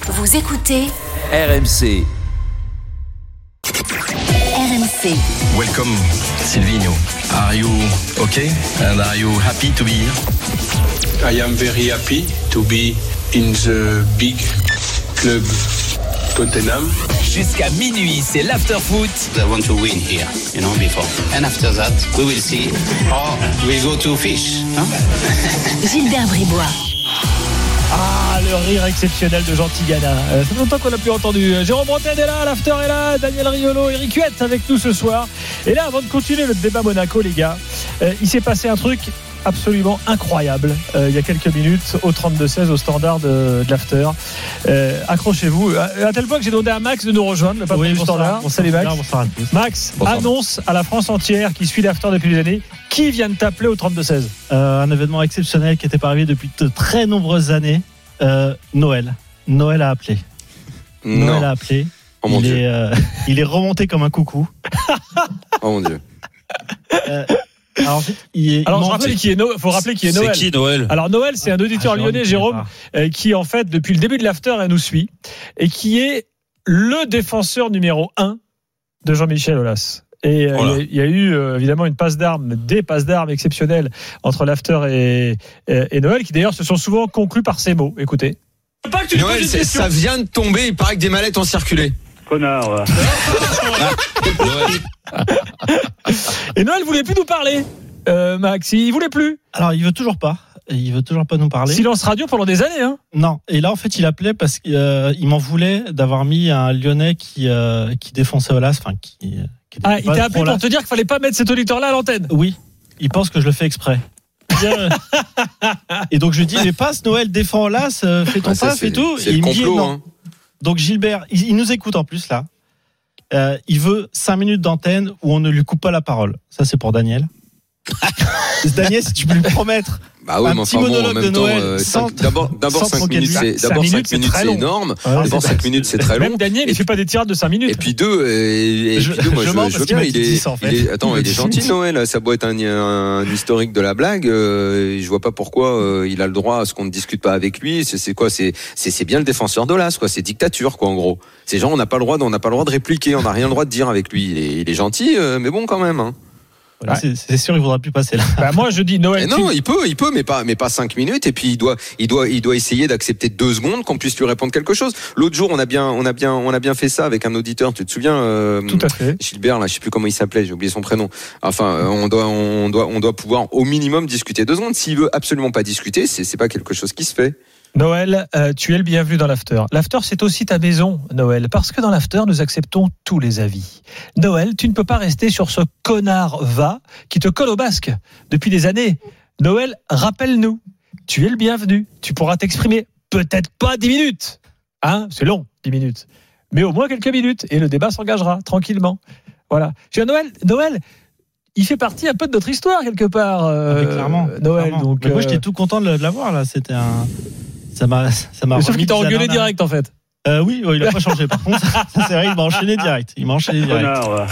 Vous écoutez RMC. RMC. Welcome, Silvino. Are you okay? And are you happy to be here? I am very happy to be in the big club Tottenham. Jusqu'à minuit, c'est l'after-foot. I want to win here, before. And after that, we will see. Or we go to fish. Gilbert Bribois. Ah, le rire exceptionnel de Jean Tigana. Ça fait longtemps qu'on n'a plus entendu. Jérôme Bretagne est là, l'after est là, Daniel Riolo, Eric Huette avec nous ce soir. Et là, avant de continuer le débat Monaco, les gars, il s'est passé un truc absolument incroyable il y a quelques minutes au 32-16 au standard de l'after. Accrochez-vous à tel point que j'ai demandé à Max de nous rejoindre, le patron du standard. Salut Max. Bonsoir à tous. Max, Bonsoir. annonce à la France entière qui suit l'after depuis des années qui vient de t'appeler au 32-16. Un événement exceptionnel qui était pas arrivé depuis de très nombreuses années. Noël a appelé. Noël a appelé. Oh mon Dieu. Il est remonté comme un coucou. Oh mon Dieu. Alors, faut rappeler qui est Noël. C'est qui Noël? Alors Noël, c'est un auditeur lyonnais, Jérôme, qui en fait depuis le début de l'after elle nous suit et qui est le défenseur numéro 1 de Jean-Michel Aulas. Et il y a eu évidemment des passes d'armes exceptionnelles entre l'after et Noël, qui d'ailleurs se sont souvent conclus par ces mots. Écoutez. Noël, ça vient de tomber. Il paraît que des mallettes ont circulé. Connard. Et Noël voulait plus nous parler. Max, il voulait plus. Alors, il veut toujours pas nous parler. Silence radio pendant des années, hein. Non. Et là, en fait, il appelait parce qu'il m'en voulait d'avoir mis un Lyonnais qui défonçait Aulas, il t'a appelé pour te dire qu'il fallait pas mettre cet auditeur-là à l'antenne. Oui, il pense que je le fais exprès. Et donc je lui dis, mais passe Noël, défends Aulas, fais ton taf et tout. C'est et le il me dit complot, non. hein. Donc Gilbert, il nous écoute en plus là. Il veut 5 minutes d'antenne où on ne lui coupe pas la parole. Ça, c'est pour Daniel. Daniel, si tu peux lui promettre un petit monologue de Noël. D'abord 5 minutes, c'est énorme. D'abord 5 minutes, c'est très long. Même Daniel, il fait pas des tirades de 5 minutes. Et puis deux, moi je veux bien. Il est gentil Noël. Ça doit être un historique de la blague. Je vois pas pourquoi il a le droit à ce qu'on ne discute pas avec lui. C'est quoi? C'est bien le défenseur d'Aulas, quoi. C'est dictature, quoi, en gros. Ces gens, on n'a pas le droit de répliquer. On n'a rien le droit de dire avec lui. Il est gentil, mais bon, quand même. Hein. Voilà, c'est sûr, il voudra plus passer là. Moi, je dis Noël. Non, il peut, mais pas 5 minutes. Et puis il doit essayer d'accepter 2 secondes qu'on puisse lui répondre quelque chose. L'autre jour, on a bien fait ça avec un auditeur. Tu te souviens? Tout à fait. Gilbert, là, je sais plus comment il s'appelait. J'ai oublié son prénom. Enfin, on doit pouvoir au minimum discuter 2 secondes. S'il veut absolument pas discuter, c'est pas quelque chose qui se fait. Noël, tu es le bienvenu dans l'after. L'after, c'est aussi ta maison, Noël, parce que dans l'after, nous acceptons tous les avis. Noël, tu ne peux pas rester sur ce connard qui te colle au basque depuis des années. Noël, rappelle-nous, tu es le bienvenu. Tu pourras t'exprimer, peut-être pas 10 minutes. Hein, c'est long, 10 minutes. Mais au moins quelques minutes, et le débat s'engagera tranquillement. Voilà. Noël, il fait partie un peu de notre histoire quelque part. Clairement. Noël. Clairement. Donc, moi, j'étais tout content de l'avoir là. C'était ça m'a. Sauf qu'il t'a engueulé direct en fait. Oui, il a pas changé. Par contre, ça, c'est vrai, il m'a enchaîné direct. Connard.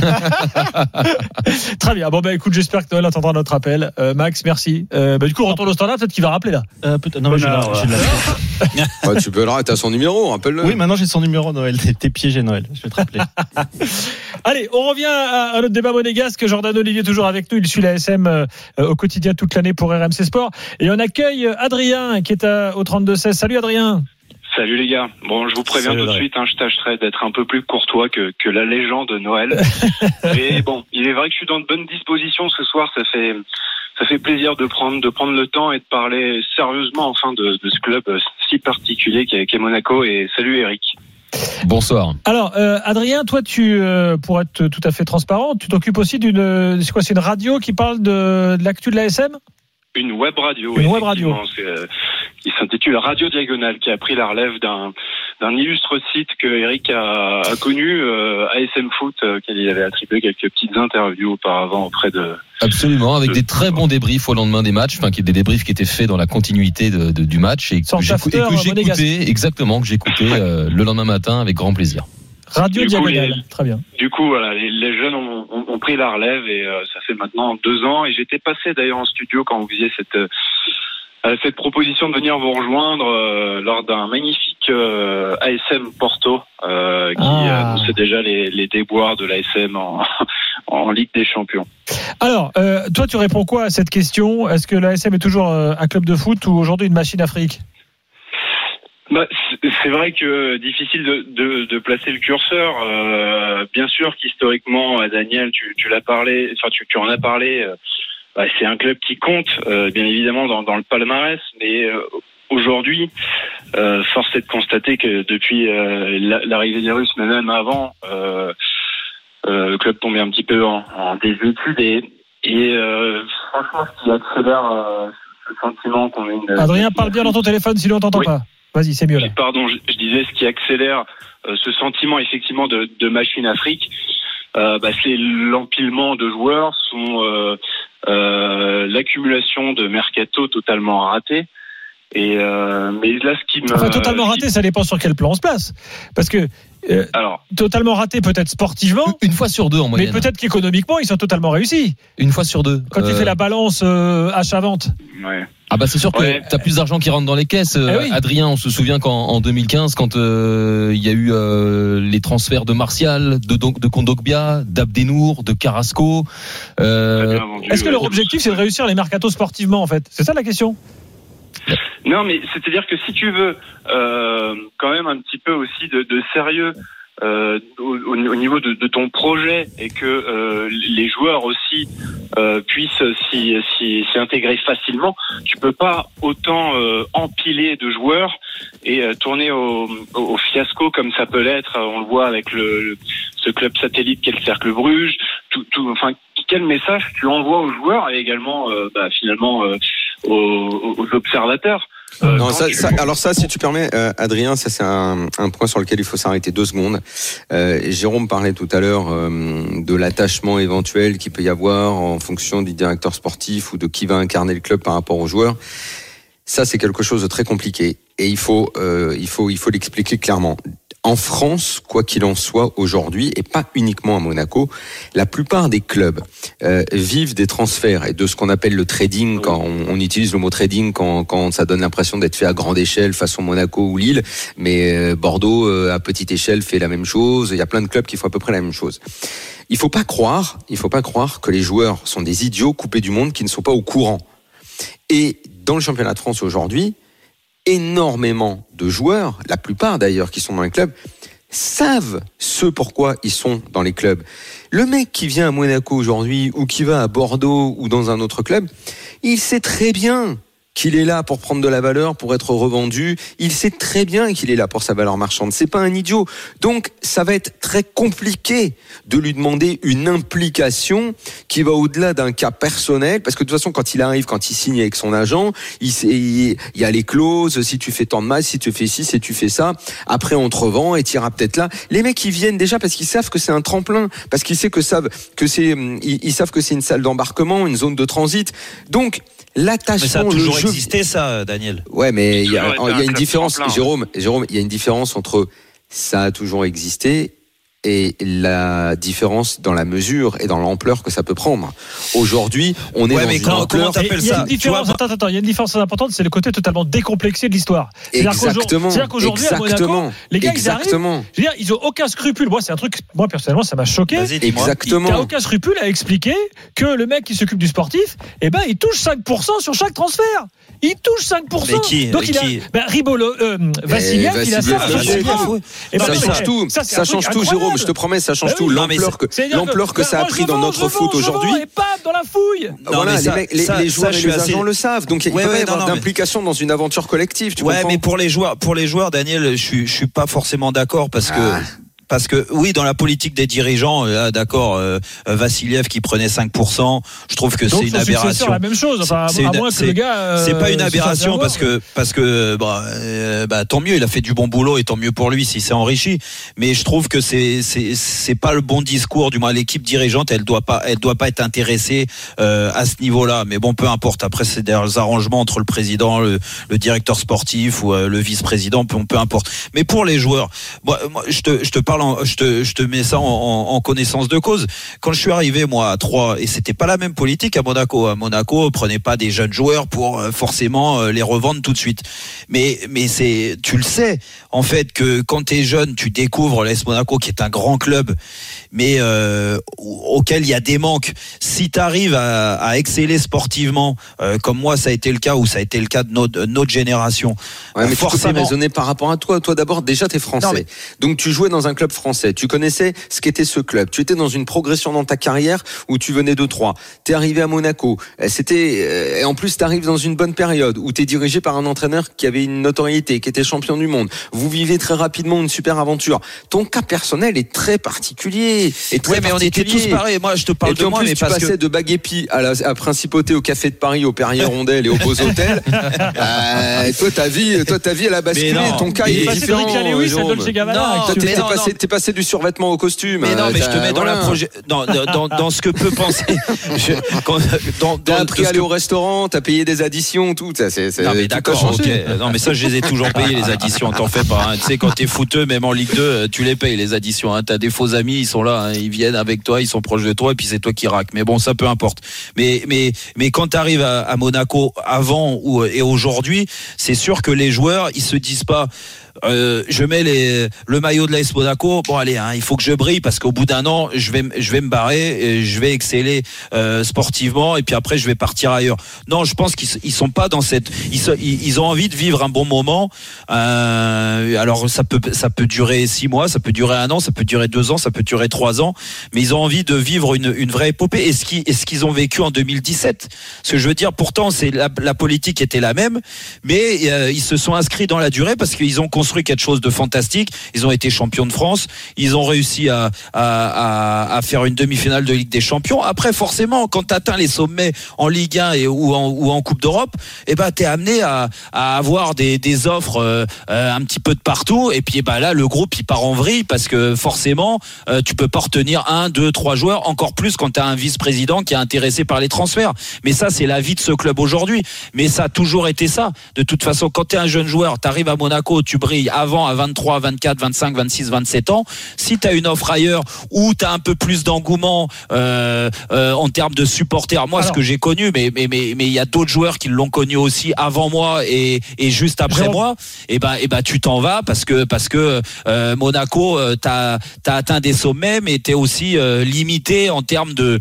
Très bien. Bon, écoute, j'espère que Noël attendra notre appel. Max, merci. Du coup, on retourne au standard, peut-être qu'il va rappeler là. Peut-être. Non, mais Tu peux le rater à son numéro, rappelle-le. Oui, maintenant j'ai son numéro, Noël. T'es piégé, Noël. Je vais te rappeler. Allez, on revient à notre débat monégasque. Jordan Olivier toujours avec nous. Il suit la SM au quotidien toute l'année pour RMC Sport. Et on accueille Adrien qui est au 32-16. Salut Adrien. Salut les gars. Bon, je vous préviens tout de suite, je tâcherai d'être un peu plus courtois que la légende de Noël. Mais bon, il est vrai que je suis dans de bonnes dispositions ce soir. Ça fait plaisir de prendre le temps et de parler sérieusement enfin de ce club si particulier qu'est Monaco. Et salut Eric. Bonsoir. Alors, Adrien, toi, pour être tout à fait transparent, tu t'occupes aussi c'est une radio qui parle de l'actu de l'ASM ? Une web radio. Qui s'intitule Radio Diagonale, qui a pris la relève d'un illustre site que Eric a connu, ASM Foot, qu'il il avait attribué quelques petites interviews auparavant auprès de... Absolument, avec des très bons débriefs au lendemain des matchs, des débriefs qui étaient faits dans la continuité du match et que j'écoutais le lendemain matin avec grand plaisir. Radio Diagonale, très bien. Du coup, voilà, les jeunes ont pris la relève et ça fait maintenant 2 ans. Et j'étais passé d'ailleurs en studio quand vous faisiez cette proposition de venir vous rejoindre lors d'un magnifique ASM Porto qui annonçait déjà les déboires de l'ASM en Ligue des Champions. Alors, toi, tu réponds quoi à cette question ? Est-ce que l'ASM est toujours un club de foot ou aujourd'hui une machine afrique ? C'est vrai que difficile de placer le curseur. Bien sûr qu'historiquement, Daniel, tu l'as parlé, enfin tu en as parlé. C'est un club qui compte, bien évidemment, dans le palmarès, mais aujourd'hui, force est de constater que depuis l'arrivée des Russes, mais même avant, le club tombait un petit peu en désuétude et franchement, ce qui accélère ce sentiment qu'on a une... Adrien, parle bien dans ton téléphone, sinon on t'entend pas. Vas-y, c'est mieux là. Pardon, je disais ce qui accélère ce sentiment effectivement de machine Afrique, c'est l'empilement de joueurs, l'accumulation de mercato totalement raté. Mais là, ce qui me... Enfin, totalement raté, ça dépend sur quel plan on se place. Parce que totalement raté peut-être sportivement, une fois sur deux en moyenne. Mais peut-être qu'économiquement ils sont totalement réussis. Une fois sur deux. Quand tu fais la balance achat-vente. Ouais. Ah bah c'est sûr que t'as plus d'argent qui rentre dans les caisses. Oui. Adrien, on se souvient qu'en 2015, quand il y a eu les transferts de Martial, de Kondogbia, d'Abdenour, de Carrasco. Est-ce que leur objectif c'est de réussir les mercatos sportivement en fait ? C'est ça la question ? Non, mais c'est-à-dire que si tu veux quand même un petit peu aussi de sérieux au niveau de ton projet et que les joueurs aussi puissent s'y intégrer facilement, tu peux pas autant empiler de joueurs et tourner au fiasco comme ça peut l'être. On le voit avec ce club satellite qu'est le Cercle Bruges. Enfin, quel message tu envoies aux joueurs et également finalement aux observateurs. Non, alors ça, si tu permets, Adrien, ça c'est un point sur lequel il faut s'arrêter 2 secondes. Jérôme parlait tout à l'heure de l'attachement éventuel qu'il peut y avoir en fonction du directeur sportif ou de qui va incarner le club par rapport aux joueurs. Ça, c'est quelque chose de très compliqué et il faut l'expliquer clairement. En France, quoi qu'il en soit aujourd'hui, et pas uniquement à Monaco, la plupart des clubs vivent des transferts et de ce qu'on appelle le trading, quand on utilise le mot trading quand ça donne l'impression d'être fait à grande échelle façon Monaco ou Lille, mais Bordeaux à petite échelle fait la même chose, il y a plein de clubs qui font à peu près la même chose. Il faut pas croire que les joueurs sont des idiots coupés du monde qui ne sont pas au courant. Et dans le championnat de France aujourd'hui, énormément de joueurs, la plupart d'ailleurs qui sont dans les clubs, savent ce pourquoi ils sont dans les clubs. Le mec qui vient à Monaco aujourd'hui ou qui va à Bordeaux ou dans un autre club, il sait très bien qu'il est là pour prendre de la valeur, pour être revendu. Il sait très bien qu'il est là pour sa valeur marchande. C'est pas un idiot. Donc, ça va être très compliqué de lui demander une implication qui va au-delà d'un cas personnel. Parce que de toute façon, quand il arrive, quand il signe avec son agent, il y a les clauses. Si tu fais tant de matchs, si tu fais ci, si tu fais ça. Après, on te revend et tu iras peut-être là. Les mecs, ils viennent déjà parce qu'ils savent que c'est un tremplin. Parce qu'ils savent que c'est une salle d'embarquement, une zone de transit. Donc, l'attachement, mais ça a toujours existé, ça, Daniel. Ouais, mais il y a une différence, Jérôme, il y a une différence entre ça a toujours existé et la différence dans la mesure et dans l'ampleur que ça peut prendre. Aujourd'hui, on est dans une ampleur. Comment t'appelles ça ? Il y a une différence importante, c'est le côté totalement décomplexé de l'histoire. C'est-à-dire qu'aujourd'hui, à Monaco, les gars, ils arrivent, je veux dire, ils ont aucun scrupule. Moi, c'est un truc, moi, personnellement, ça m'a choqué. Exactement. T'as aucun scrupule à expliquer que le mec qui s'occupe du sportif, il touche 5% sur chaque transfert. Il touche 5%. Mais qui ? Donc, Ribolo, Vassiliev, il a ça. Ça change tout, Jérôme. Je te promets, ça change tout. L'ampleur que ça a pris dans notre foot aujourd'hui. Et pas dans la fouille. Voilà, les joueurs et les agents le savent. Donc il peut y avoir d'implication dans une aventure collective. Mais pour les joueurs, Daniel, je suis pas forcément d'accord parce que oui, dans la politique des dirigeants, là, d'accord, Vassiliev qui prenait 5%, je trouve que c'est une aberration. C'est la même chose. Enfin, à moins que le gars. C'est pas une aberration parce que tant mieux, il a fait du bon boulot et tant mieux pour lui s'il s'est enrichi. Mais je trouve que c'est pas le bon discours. Du moins, l'équipe dirigeante, elle doit pas être intéressée à ce niveau-là. Mais bon, peu importe. Après, c'est des arrangements entre le président, le directeur sportif ou le vice-président, peu importe. Mais pour les joueurs, moi, je te parle je te mets ça en connaissance de cause. Quand je suis arrivé moi à 3, et c'était pas la même politique à Monaco. À Monaco, prenez pas des jeunes joueurs pour forcément les revendre tout de suite. Mais tu le sais en fait que quand t'es jeune, tu découvres l'AS Monaco qui est un grand club, mais auquel il y a des manques. Si t'arrives à exceller sportivement, comme moi ça a été le cas, ou ça a été le cas de notre génération, mais forcément. Tu peux pas raisonner par rapport à toi. Toi d'abord, déjà t'es français, donc tu jouais dans un club français, tu connaissais ce qu'était ce club, tu étais dans une progression dans ta carrière où tu venais de 3, t'es arrivé à Monaco, et en plus t'arrives dans une bonne période où t'es dirigé par un entraîneur qui avait une notoriété, qui était champion du monde, vous vivez très rapidement une super aventure. Ton cas personnel est très particulier, mais on était tous pareils. Moi je te parle de moi, mais tu passais de Baguépi à Principauté, au Café de Paris, au Perrier Rondel et au Beaux Hôtels. Toi ta vie elle a basculé, ton cas il est différent. T'es passé du survêtement au costume. Mais non, mais je te mets dans ce que peut penser. T'as appris à aller au restaurant, t'as payé des additions, tout. Non mais d'accord, ok. Non mais ça je les ai toujours payés, les additions, t'en fais pas. Tu sais, quand t'es footeux, même en Ligue 2, tu les payes les additions. T'as des faux amis, ils sont là, ils viennent avec toi, ils sont proches de toi, et puis c'est toi qui raques. Mais bon, ça peu importe. Mais quand t'arrives à Monaco avant et aujourd'hui, c'est sûr que les joueurs, ils se disent pas. Je mets le maillot de l'AS Monaco. Bon allez, il faut que je brille parce qu'au bout d'un an, je vais me barrer, et je vais exceller sportivement, et puis après je vais partir ailleurs. Non, je pense qu'ils sont pas dans cette. Ils ont envie de vivre un bon moment. Alors ça peut durer 6 mois, ça peut durer 1 an, ça peut durer 2 ans, ça peut durer 3 ans, mais ils ont envie de vivre une vraie épopée. Et ce qu'ils ont vécu en 2017. Ce que je veux dire, pourtant c'est la politique était la même, mais ils se sont inscrits dans la durée parce qu'ils ont construit quelque chose de fantastique. Ils ont été champions de France, ils ont réussi à faire une demi-finale de Ligue des Champions. Après forcément, quand tu atteins les sommets en Ligue 1 ou en Coupe d'Europe, t'es amené à avoir des offres un petit peu de partout, et puis là le groupe il part en vrille parce que forcément tu peux pas retenir 1, 2, 3 joueurs, encore plus quand tu as un vice-président qui est intéressé par les transferts. Mais ça c'est la vie de ce club aujourd'hui, mais ça a toujours été ça. De toute façon, quand tu es un jeune joueur, tu arrives à Monaco, tu brilles avant à 23, 24, 25, 26, 27 ans. Si tu as une offre ailleurs où tu as un peu plus d'engouement en termes de supporters, ce que j'ai connu, mais il y a d'autres joueurs qui l'ont connu aussi avant moi et juste après moi, et tu t'en vas parce que Monaco t'as atteint des sommets, mais t'es aussi limité en termes de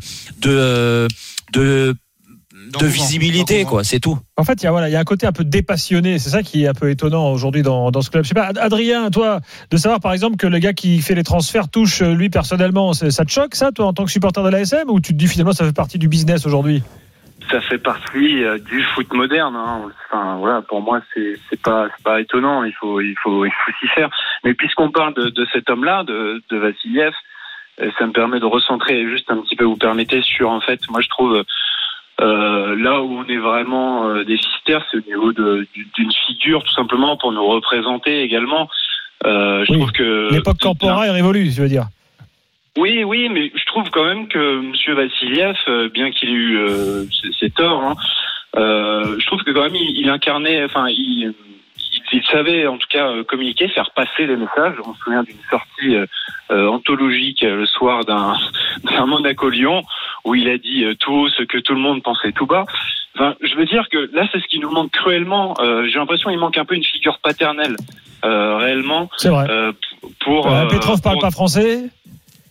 visibilité, quoi, c'est tout. En fait, il y a un côté un peu dépassionné, c'est ça qui est un peu étonnant aujourd'hui dans ce club. Je sais pas, Adrien, toi, de savoir par exemple que le gars qui fait les transferts touche lui personnellement, ça te choque ça, toi, en tant que supporter de l'ASM, ou tu te dis finalement ça fait partie du business aujourd'hui? Ça fait partie du foot moderne. Enfin voilà, pour moi c'est pas étonnant. Il faut s'y faire. Mais puisqu'on parle de cet homme-là, de Vassiliev, ça me permet de recentrer juste un petit peu. Vous permettez sur en fait, moi je trouve. Là où on est vraiment déficitaire, c'est au niveau d'une figure, tout simplement pour nous représenter également. Je trouve que l'époque Campora est révolue, je veux dire. Oui, mais je trouve quand même que Monsieur Vassiliev, bien qu'il ait eu ses torts, je trouve que quand même il incarnait, il savait en tout cas communiquer, faire passer les messages. On se souvient d'une sortie anthologique le soir d'un Monaco-Lyon où il a dit tout haut ce que tout le monde pensait tout bas. Enfin, je veux dire que là, c'est ce qui nous manque cruellement. J'ai l'impression qu'il manque un peu une figure paternelle, réellement. C'est vrai. Petrov parle pas français. Comment ?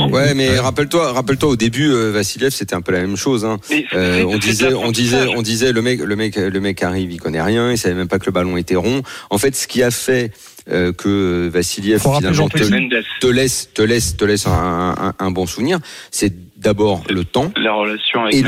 Ouais, mais rappelle-toi au début, Vassiliev, c'était un peu la même chose. On disait, le mec arrive, il connaît rien, il savait même pas que le ballon était rond. En fait, ce qui a fait que Vassiliev finalement te laisse un bon souvenir, c'est d'abord le temps, la relation avec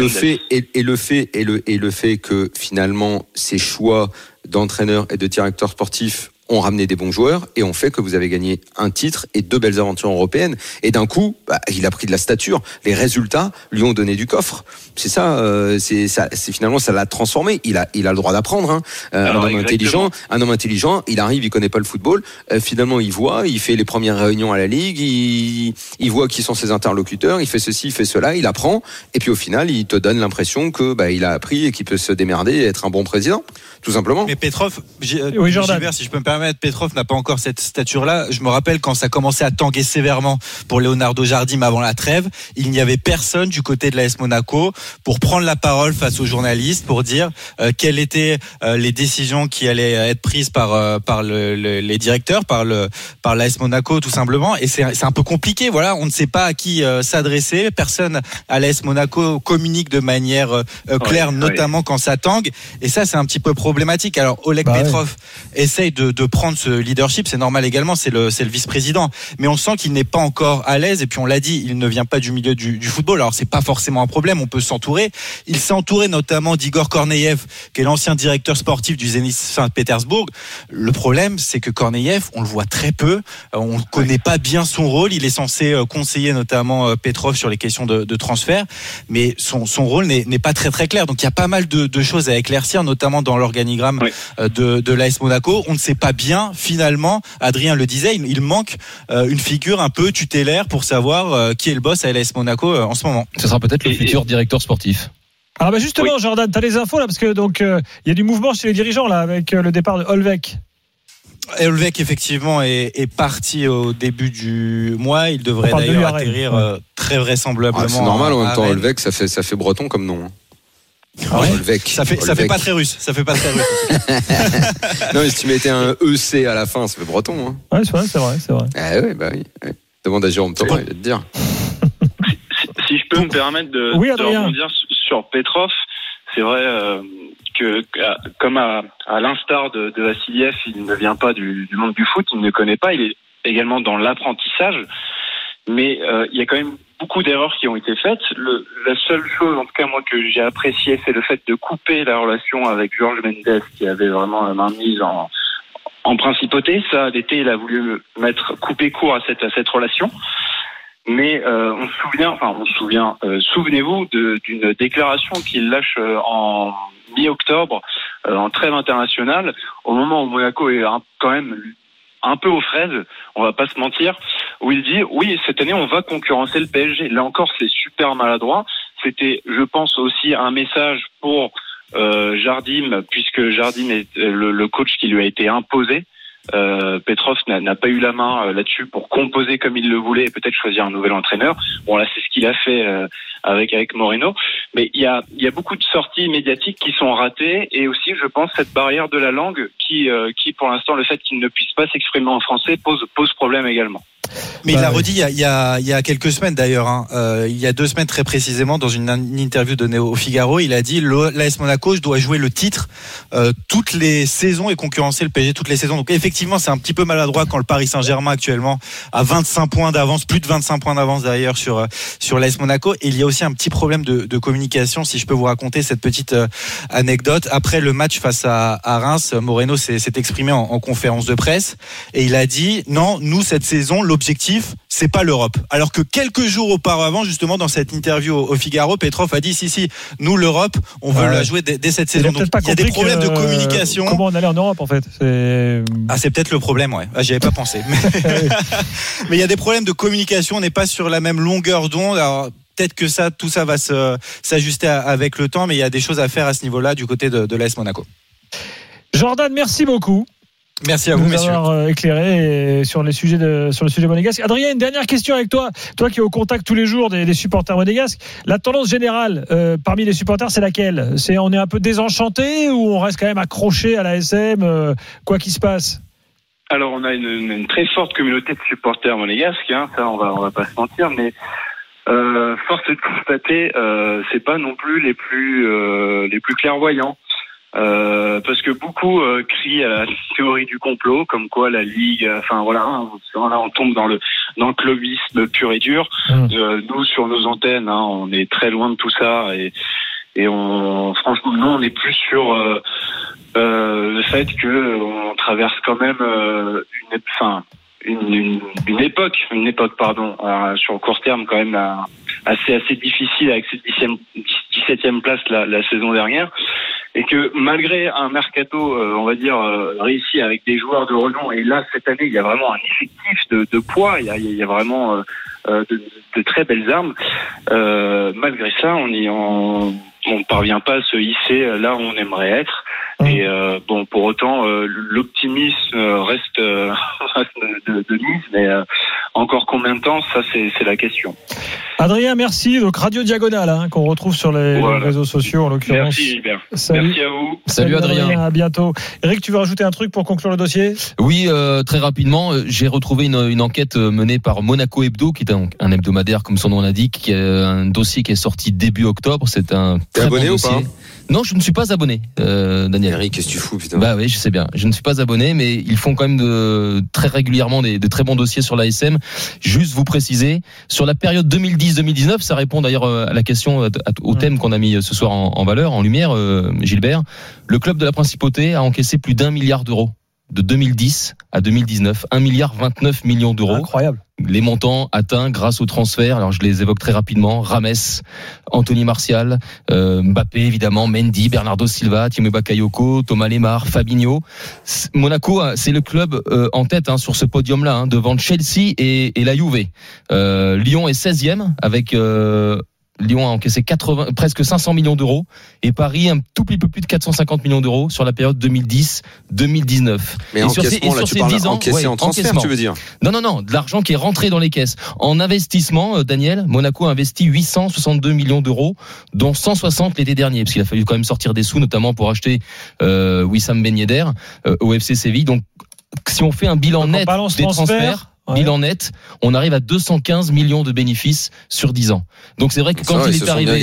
le fait que finalement ces choix d'entraîneurs et de directeurs sportifs ont ramené des bons joueurs et ont fait que vous avez gagné un titre et 2 belles aventures européennes. Et d'un coup, il a pris de la stature. Les résultats lui ont donné du coffre. C'est ça, c'est finalement ça l'a transformé. Il a le droit d'apprendre. Un homme intelligent. Il arrive, il connaît pas le football. Finalement, il fait les premières réunions à la ligue. Il voit qui sont ses interlocuteurs. Il fait ceci, il fait cela. Il apprend. Et puis au final, il te donne l'impression que il a appris et qu'il peut se démerder et être un bon président, tout simplement. Mais Petrov, oui, Jordan, si je peux me permettre. permettre, Petrov n'a pas encore cette stature-là. Je me rappelle quand ça commençait à tanguer sévèrement pour Leonardo Jardim avant la trêve, il n'y avait personne du côté de l'AS Monaco pour prendre la parole face aux journalistes pour dire quelles étaient les décisions qui allaient être prises par les directeurs, par l'AS Monaco tout simplement. Et c'est un peu compliqué. Voilà, on ne sait pas à qui s'adresser. Personne à l'AS Monaco communique de manière claire, notamment quand ça tangue. Et ça, c'est un petit peu problématique. Alors Oleg Petrov essaye de prendre ce leadership, c'est normal également, c'est le vice-président, mais on sent qu'il n'est pas encore à l'aise. Et puis on l'a dit, il ne vient pas du milieu du football. Alors c'est pas forcément un problème, on peut s'entourer. Il s'est entouré notamment d'Igor Korneyev, qui est l'ancien directeur sportif du Zénith Saint-Pétersbourg. Le problème, c'est que Korneyev, on le voit très peu, on ne connaît pas bien son rôle. Il est censé conseiller notamment Petrov sur les questions de transfert, mais son rôle n'est pas très très clair. Donc il y a pas mal de choses à éclaircir, notamment dans l'organigramme de l'AS Monaco. On ne sait pas bien finalement, Adrien le disait, il manque une figure un peu tutélaire pour savoir qui est le boss à l'AS Monaco en ce moment. Ce sera peut-être le futur directeur sportif. Alors justement, Jordan, tu as les infos là, parce que donc il y a du mouvement chez les dirigeants là avec le départ de Holvek. Holvek effectivement est parti au début du mois. Il devrait d'ailleurs atterrir très vraisemblablement. C'est normal en même temps. Holvek, ça fait breton comme nom. Holvek. Ça fait pas très russe. Non, mais si tu mettais un EC à la fin, ça fait breton. Ouais, c'est vrai. Ah ouais, bah oui. Demande à Jérôme Thomas, il va te dire. Si je peux me permettre de rebondir sur Petrov, c'est vrai que comme à l'instar de Vassiliev, il ne vient pas du monde du foot, il ne connaît pas, il est également dans l'apprentissage, mais il y a quand même beaucoup d'erreurs qui ont été faites. La seule chose, en tout cas moi, que j'ai apprécié, c'est le fait de couper la relation avec Jorge Mendes, qui avait vraiment la main mise en principauté. Ça, l'été, il a voulu couper court à cette relation. Mais souvenez-vous d'une déclaration qu'il lâche en mi-octobre en trêve internationale, au moment où Monaco est quand même un peu aux fraises, on va pas se mentir, où il dit oui, cette année on va concurrencer le PSG. Là encore, c'est super maladroit. C'était, je pense, aussi un message pour Jardim, puisque Jardim est le coach qui lui a été imposé. Petrov n'a pas eu la main là-dessus pour composer comme il le voulait et peut-être choisir un nouvel entraîneur. Bon, là, c'est ce qu'il a fait avec Moreno. Mais il y a beaucoup de sorties médiatiques qui sont ratées, et aussi, je pense, cette barrière de la langue qui pour l'instant, le fait qu'il ne puisse pas s'exprimer en français pose problème également. Mais il l'a redit il y a quelques semaines d'ailleurs, il y a 2 semaines très précisément, dans une interview donnée au Figaro, il a dit l'AS Monaco doit jouer le titre toutes les saisons et concurrencer le PSG toutes les saisons. Donc effectivement, c'est un petit peu maladroit quand le Paris Saint-Germain actuellement a 25 points d'avance, plus de 25 points d'avance d'ailleurs sur l'AS Monaco. Et il y a aussi un petit problème de communication, si je peux vous raconter cette petite anecdote. Après le match face à Reims, Moreno s'est exprimé en conférence de presse et il a dit non, nous cette saison, l'objectif, c'est pas l'Europe. Alors que quelques jours auparavant, justement, dans cette interview au Figaro, Petrov a dit si, nous, l'Europe, on veut la jouer dès cette saison. Donc, il y a des problèmes de communication. Comment on allait en Europe, en fait? C'est peut-être le problème, ouais. J'y avais pas pensé. Mais il y a des problèmes de communication, on n'est pas sur la même longueur d'onde. Alors, peut-être que tout ça va s'ajuster avec le temps, mais il y a des choses à faire à ce niveau-là du côté de l'AS Monaco. Jordan, merci beaucoup. Merci à vous, messieurs. Avoir éclairé sur le sujet monégasque. Adrien, une dernière question avec toi. Toi qui es au contact tous les jours des supporters monégasques, la tendance générale parmi les supporters, c'est laquelle? On est un peu désenchanté ou on reste quand même accroché à l'ASM, quoi qu'il se passe? Alors, on a une très forte communauté de supporters monégasques, ça on va pas se mentir, mais force est de constater, c'est pas non plus les plus clairvoyants. Parce que beaucoup crient à la théorie du complot, comme quoi la Ligue, on tombe dans le clubisme pur et dur. Nous, sur nos antennes, on est très loin de tout ça, et franchement, nous, on est plus sur le fait que on traverse quand même une époque, sur le court terme quand même assez difficile avec cette 17e place la saison dernière. Et que malgré un mercato, on va dire, réussi avec des joueurs de renom, et là, cette année, il y a vraiment un effectif de poids, il y a vraiment de très belles armes. Malgré ça, on parvient pas à se hisser là où on aimerait être. Et bon, pour autant, l'optimisme reste de mise, mais encore combien de temps, ça c'est la question. Adrien, merci. Donc Radio Diagonale, qu'on retrouve sur les réseaux sociaux en l'occurrence. Merci Gilbert. Merci à vous. Salut Adrien. À bientôt. Eric, tu veux rajouter un truc pour conclure le dossier ? Oui, très rapidement. J'ai retrouvé une enquête menée par Monaco Hebdo, qui est un hebdomadaire comme son nom l'indique, qui est un dossier qui est sorti début octobre. C'est un très abonné bon dossier. Ou pas ? Non, je ne suis pas abonné, Daniel. Eric, qu'est-ce que tu fous, putain ? Bah oui, je sais bien. Je ne suis pas abonné, mais ils font quand même très régulièrement de très bons dossiers sur l'ASM. Juste vous préciser, sur la période 2010-2019, ça répond d'ailleurs à la question, au thème qu'on a mis ce soir en valeur, en lumière, Gilbert. Le club de la Principauté a encaissé plus d'1 milliard d'euros de 2010 à 2019. 1,29 milliard d'euros. Incroyable. Les montants atteints grâce au transfert, alors je les évoque très rapidement: Rames, Anthony Martial, Mbappé évidemment, Mendy, Bernardo Silva, Timo Bakayoko, Thomas Lemar, Fabinho. Monaco, c'est le club en tête sur ce podium-là, devant Chelsea et la Juve. Lyon est 16e avec Lyon a encaissé presque 500 millions d'euros et Paris un tout petit peu plus de 450 millions d'euros sur la période 2010-2019. Mais encaissement, là, tu parles encaissé en transfert, tu veux dire ? Non, de l'argent qui est rentré dans les caisses. En investissement, Daniel, Monaco a investi 862 millions d'euros, dont 160 l'été dernier, parce qu'il a fallu quand même sortir des sous, notamment pour acheter Wissam Ben Yedder au FC Séville. Donc, si on fait un bilan net des transferts, bilan net, on arrive à 215 millions de bénéfices sur 10 ans. Donc c'est vrai que quand il est arrivé,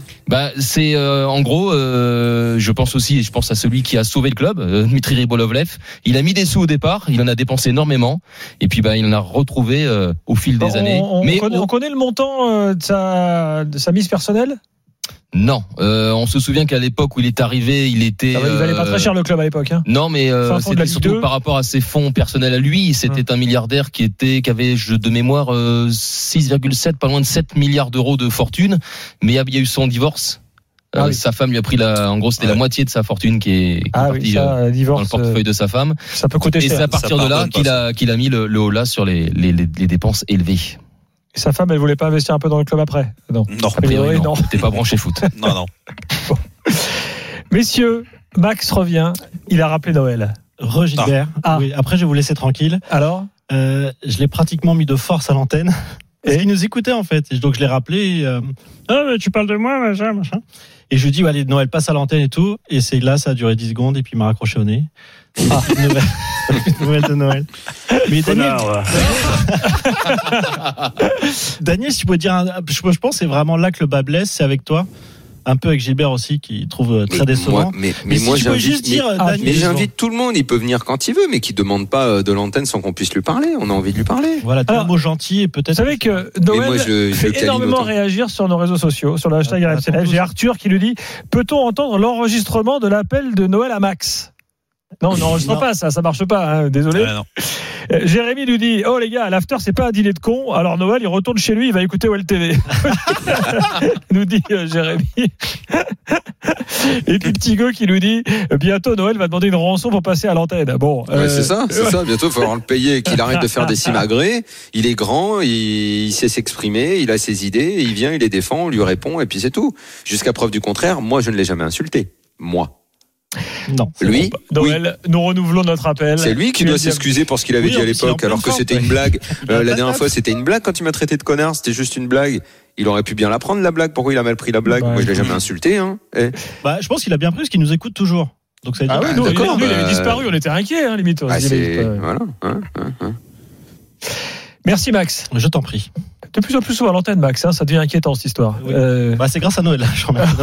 c'est en gros, je pense à celui qui a sauvé le club, Dmitry Rybolovlev. Il a mis des sous au départ, il en a dépensé énormément, et puis il en a retrouvé au fil des années. On connaît le montant de sa mise personnelle ? Non, on se souvient qu'à l'époque où il est arrivé, il était. Il valait pas très cher le club à l'époque. Non, mais c'était surtout par rapport à ses fonds personnels à lui. C'était un milliardaire qui avait, de mémoire, 6,7, pas loin de 7 milliards d'euros de fortune. Mais il y a eu son divorce. Sa femme lui a pris la moitié de sa fortune qui est partie dans le portefeuille de sa femme. Ça peut coûter cher. Et c'est à partir de là qu'il a mis le haut là sur les dépenses élevées. Et sa femme, elle voulait pas investir un peu dans le club après ? Non. Non. T'es pas branché foot. Non. Bon. Messieurs, Max revient. Il a rappelé Noël. Gilbert. Oui, après, je vais vous laisser tranquille. Alors ? Je l'ai pratiquement mis de force à l'antenne. Et il nous écoutait, en fait. Et donc, je l'ai rappelé. Mais tu parles de moi, machin. Et je lui dis, allez, Noël, passe à l'antenne et tout. Et c'est là, ça a duré 10 secondes. Et puis, il m'a raccroché au nez. Nouvelle de Noël. Mais Daniel, si tu peux dire, je pense que c'est vraiment là que le bas blesse, c'est avec toi, un peu avec Gilbert aussi, qui trouve très décevant. Mais moi, j'invite tout le monde. Il peut venir quand il veut, mais qui demande pas de l'antenne sans qu'on puisse lui parler. On a envie de lui parler. Voilà, un mot gentil et peut-être. Vous savez que Noël fait énormément réagir sur nos réseaux sociaux, sur le hashtag RMCLF. J'ai Arthur qui lui dit: peut-on entendre l'enregistrement de l'appel de Noël à Max ? Non, on n'enregistre pas, ça marche pas, désolé. Non. Jérémy nous dit: oh les gars, l'after c'est pas un dîner de cons. Alors Noël il retourne chez lui, il va écouter OLTV. nous dit Jérémy. Et puis petit go qui nous dit: bientôt Noël va demander une rançon pour passer à l'antenne. Bon, c'est ça. Bientôt il va falloir le payer, qu'il arrête de faire des simagrées. Il est grand, il sait s'exprimer, il a ses idées, il vient, il les défend, on lui répond et puis c'est tout. Jusqu'à preuve du contraire, moi je ne l'ai jamais insulté. Moi. Non. Lui, Noël, nous renouvelons notre appel. C'est lui qui doit s'excuser pour ce qu'il avait dit à l'époque, alors que c'était une blague. La dernière fois, c'était une blague quand il m'a traité de connard. C'était juste une blague. Il aurait pu bien la prendre, la blague. Pourquoi il a mal pris la blague ? Moi, je l'ai jamais insulté. Je pense qu'il a bien pris parce qu'il nous écoute toujours. Donc ça veut dire nous, il avait disparu. On était inquiets, limite. Voilà. Merci Max. Je t'en prie. De plus en plus souvent à l'antenne, Max, ça devient inquiétant cette histoire. Oui. C'est grâce à Noël, là, je remercie.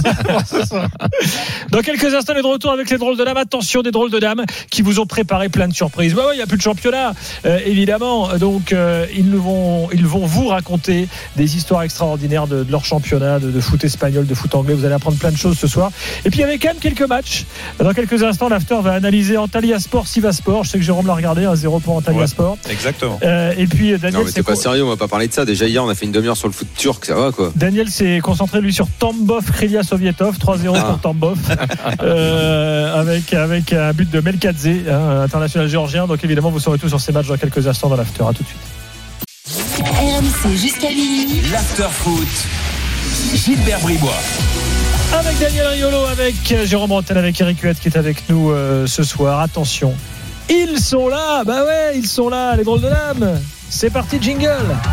Dans quelques instants, les de retour avec les drôles de dames. Attention, des drôles de dames qui vous ont préparé plein de surprises. Il n'y a plus de championnat, évidemment. Donc, ils vont vous raconter des histoires extraordinaires de leur championnat, de foot espagnol, de foot anglais. Vous allez apprendre plein de choses ce soir. Et puis, il y avait quand même quelques matchs. Dans quelques instants, l'after va analyser Antalya Sport, Sivaspor. Je sais que Jérôme l'a regardé, 1-0 pour Antalya Sport. Exactement. Et puis, Daniel. Non, mais t'es pas sérieux, on va pas parler de ça. Déjà hier on a fait une demi-heure sur le foot turc, ça va quoi. Daniel s'est concentré lui sur Tambov Krylia Sovietov, 3-0 pour Tambov, avec un but de Melkadze, international géorgien. Donc évidemment vous saurez tout sur ces matchs dans quelques instants dans l'after. À tout de suite. RMC jusqu'à minuit. L'after foot. Gilbert Bribois. Avec Daniel Riolo, avec Jérôme Rantel, avec Eric Huette qui est avec nous ce soir. Attention, ils sont là. Bah ouais, ils sont là, les drôles de dames. C'est parti, jingle.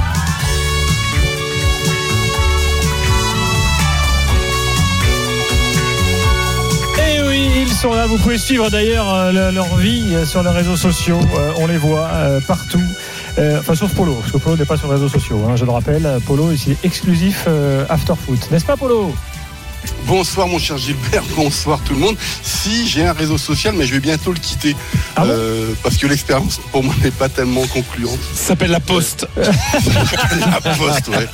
Ils sont là, vous pouvez suivre d'ailleurs leur vie sur les réseaux sociaux, on les voit partout, enfin sauf Polo, parce que Polo n'est pas sur les réseaux sociaux, hein, je le rappelle, Polo est exclusif After Foot, n'est-ce pas Polo ? Bonsoir mon cher Gilbert, bonsoir tout le monde. Si j'ai un réseau social, mais je vais bientôt le quitter, parce que l'expérience pour moi n'est pas tellement concluante. Ça s'appelle la Poste. La Poste, ouais.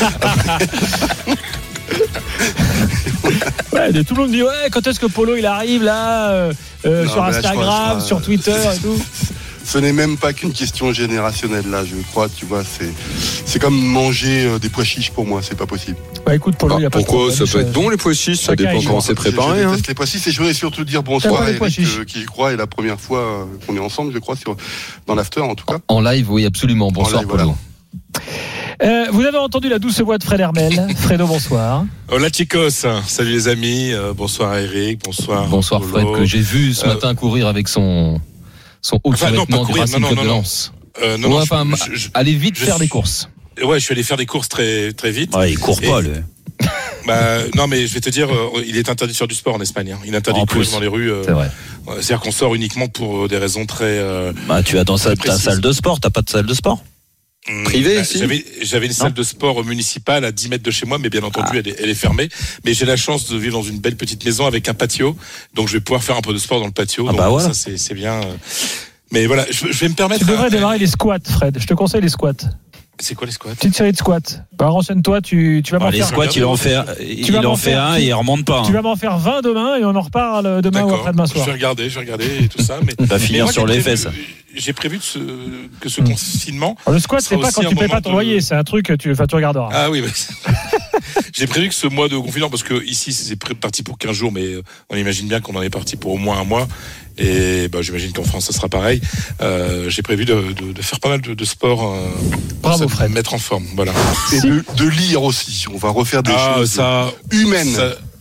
Ouais, tout le monde dit quand est-ce que Polo il arrive là sur Instagram, sur Twitter et tout. Ce n'est même pas qu'une question générationnelle là, je crois, tu vois, c'est comme manger des pois chiches pour moi, c'est pas possible. Bah écoute Polo, il y a pas de pourquoi ça peut être bon les pois chiches, ça dépend comment c'est préparé. Je déteste les pois chiches et je voudrais surtout dire bonsoir à Eric, qui je crois est la première fois qu'on est ensemble, je crois, dans l'after en tout cas. En live, oui, absolument. Bonsoir live, Polo. Voilà. Vous avez entendu la douce voix de Fred Hermel. Fredo, bonsoir. Hola chicos, salut les amis, bonsoir Eric, bonsoir. Bonsoir Polo. Fred, que j'ai vu ce matin courir avec son haut sous-vêtement du Racing Club de Lens. Allez vite faire des courses. Ouais, je suis allé faire des courses très très vite. Ouais, il court pas lui. Non mais je vais te dire, il est interdit de faire du sport en Espagne. Il est interdit de courir dans les rues. C'est vrai. C'est-à-dire qu'on sort uniquement pour des raisons très. Tu vas dans ta salle de sport, t'as pas de salle de sport? Privé ici. J'avais une salle de sport municipale à 10 mètres de chez moi, mais bien entendu elle est fermée. Mais j'ai la chance de vivre dans une belle petite maison avec un patio, donc je vais pouvoir faire un peu de sport dans le patio. Donc voilà. Ça c'est bien. Mais voilà, je vais me permettre. Tu devrais démarrer les squats, Fred. Je te conseille les squats. C'est quoi les squats? Petite série de squats. Renseigne-toi, tu vas m'en faire. Les squats, il en fait un et il remonte pas. Tu vas m'en faire 20 demain et on en reparle demain ou après-demain soir. Je vais regarder et tout ça. Mais va finir sur les fesses. J'ai prévu que ce confinement. Le squat, c'est pas quand tu payes pas ton loyer, c'est un truc que tu regarderas. Ah oui, j'ai prévu que ce mois de confinement, parce que ici c'est parti pour 15 jours, mais on imagine bien qu'on en est parti pour au moins un mois. Et j'imagine qu'en France ça sera pareil. J'ai prévu de faire pas mal de sport. Bravo Fred. Me mettre en forme, voilà. Et de lire aussi. On va refaire des choses humaines.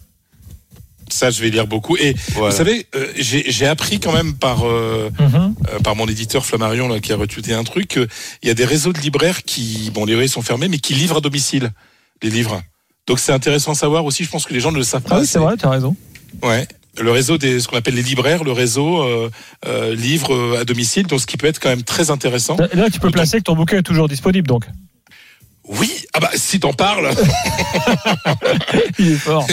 Ça, je vais lire beaucoup. Et vous savez, j'ai appris quand même par mon éditeur Flammarion là, qui a retweeté un truc. Il y a des réseaux de libraires qui, les librairies sont fermées, mais qui livrent à domicile les livres. Donc c'est intéressant à savoir aussi. Je pense que les gens ne le savent pas. Ah oui, c'est vrai, tu as raison. Ouais. Le réseau ce qu'on appelle les libraires, le réseau livre à domicile, donc ce qui peut être quand même très intéressant. Là, tu peux placer que ton bouquin est toujours disponible, donc. Oui, si t'en parles. Il est fort.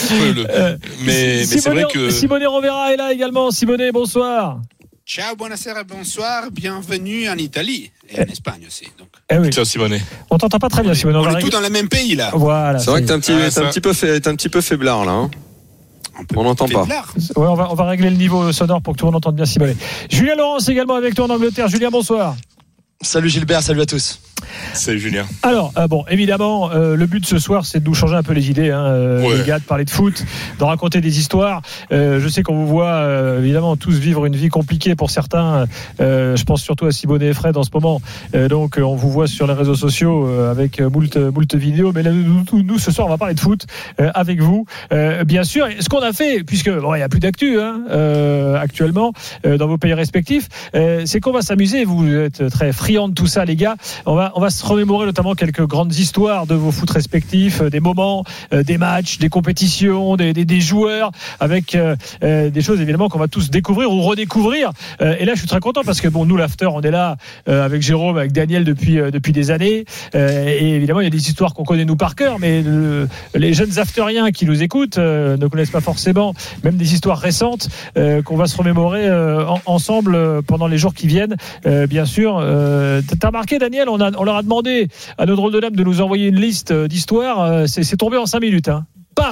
Mais c'est vrai que Simone Rovera est là également. Simone, bonsoir. Ciao, buonasera, bonsoir. Bienvenue en Italie et en Espagne aussi. Donc. Oui. Ciao Simone. On t'entend pas très bien, Simone. On est tous dans le même pays là. Voilà. C'est vrai que t'es un petit peu faiblard là. Hein. On n'entend pas. Ouais, on va régler le niveau sonore pour que tout le monde entende bien Simone. Julien Laurence également avec toi en Angleterre. Julien, bonsoir. Salut Gilbert, salut à tous. Salut Julien. Alors, évidemment, le but ce soir, c'est de nous changer un peu les idées, les gars, de parler de foot, de raconter des histoires. Je sais qu'on vous voit, évidemment, tous vivre une vie compliquée pour certains. Je pense surtout à Simone et Fred en ce moment. Donc, on vous voit sur les réseaux sociaux avec moult vidéos. Mais là, nous, ce soir, on va parler de foot avec vous. Bien sûr, ce qu'on a fait, puisque il n'y a plus d'actu actuellement dans vos pays respectifs, c'est qu'on va s'amuser. Vous êtes très friands de tout ça, les gars. On va se remémorer notamment quelques grandes histoires de vos foot respectifs, des moments, des matchs, des compétitions, des joueurs, avec des choses évidemment qu'on va tous découvrir ou redécouvrir. Et là, je suis très content parce que nous, l'after, on est là avec Jérôme, avec Daniel depuis des années. Et évidemment, il y a des histoires qu'on connaît nous par cœur, mais les jeunes afteriens qui nous écoutent ne connaissent pas forcément, même des histoires récentes qu'on va se remémorer ensemble pendant les jours qui viennent. Bien sûr, t'as remarqué, Daniel, on leur a demandé à nos drôles de dames de nous envoyer une liste d'histoires. C'est tombé en 5 minutes. Bam.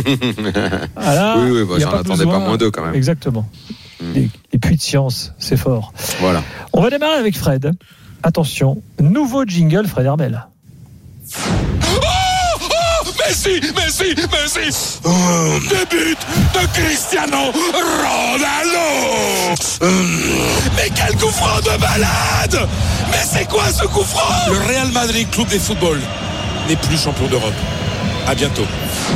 Voilà, oui, j'en attendais pas moins d'eux quand même. Exactement. Les puits de science, c'est fort. Voilà. On va démarrer avec Fred. Attention, nouveau jingle Fred Hermel. Messi Début de Cristiano Ronaldo. Mais quel coup franc de malade. Mais c'est quoi ce coup franc? Le Real Madrid, club de football, n'est plus champion d'Europe. À bientôt.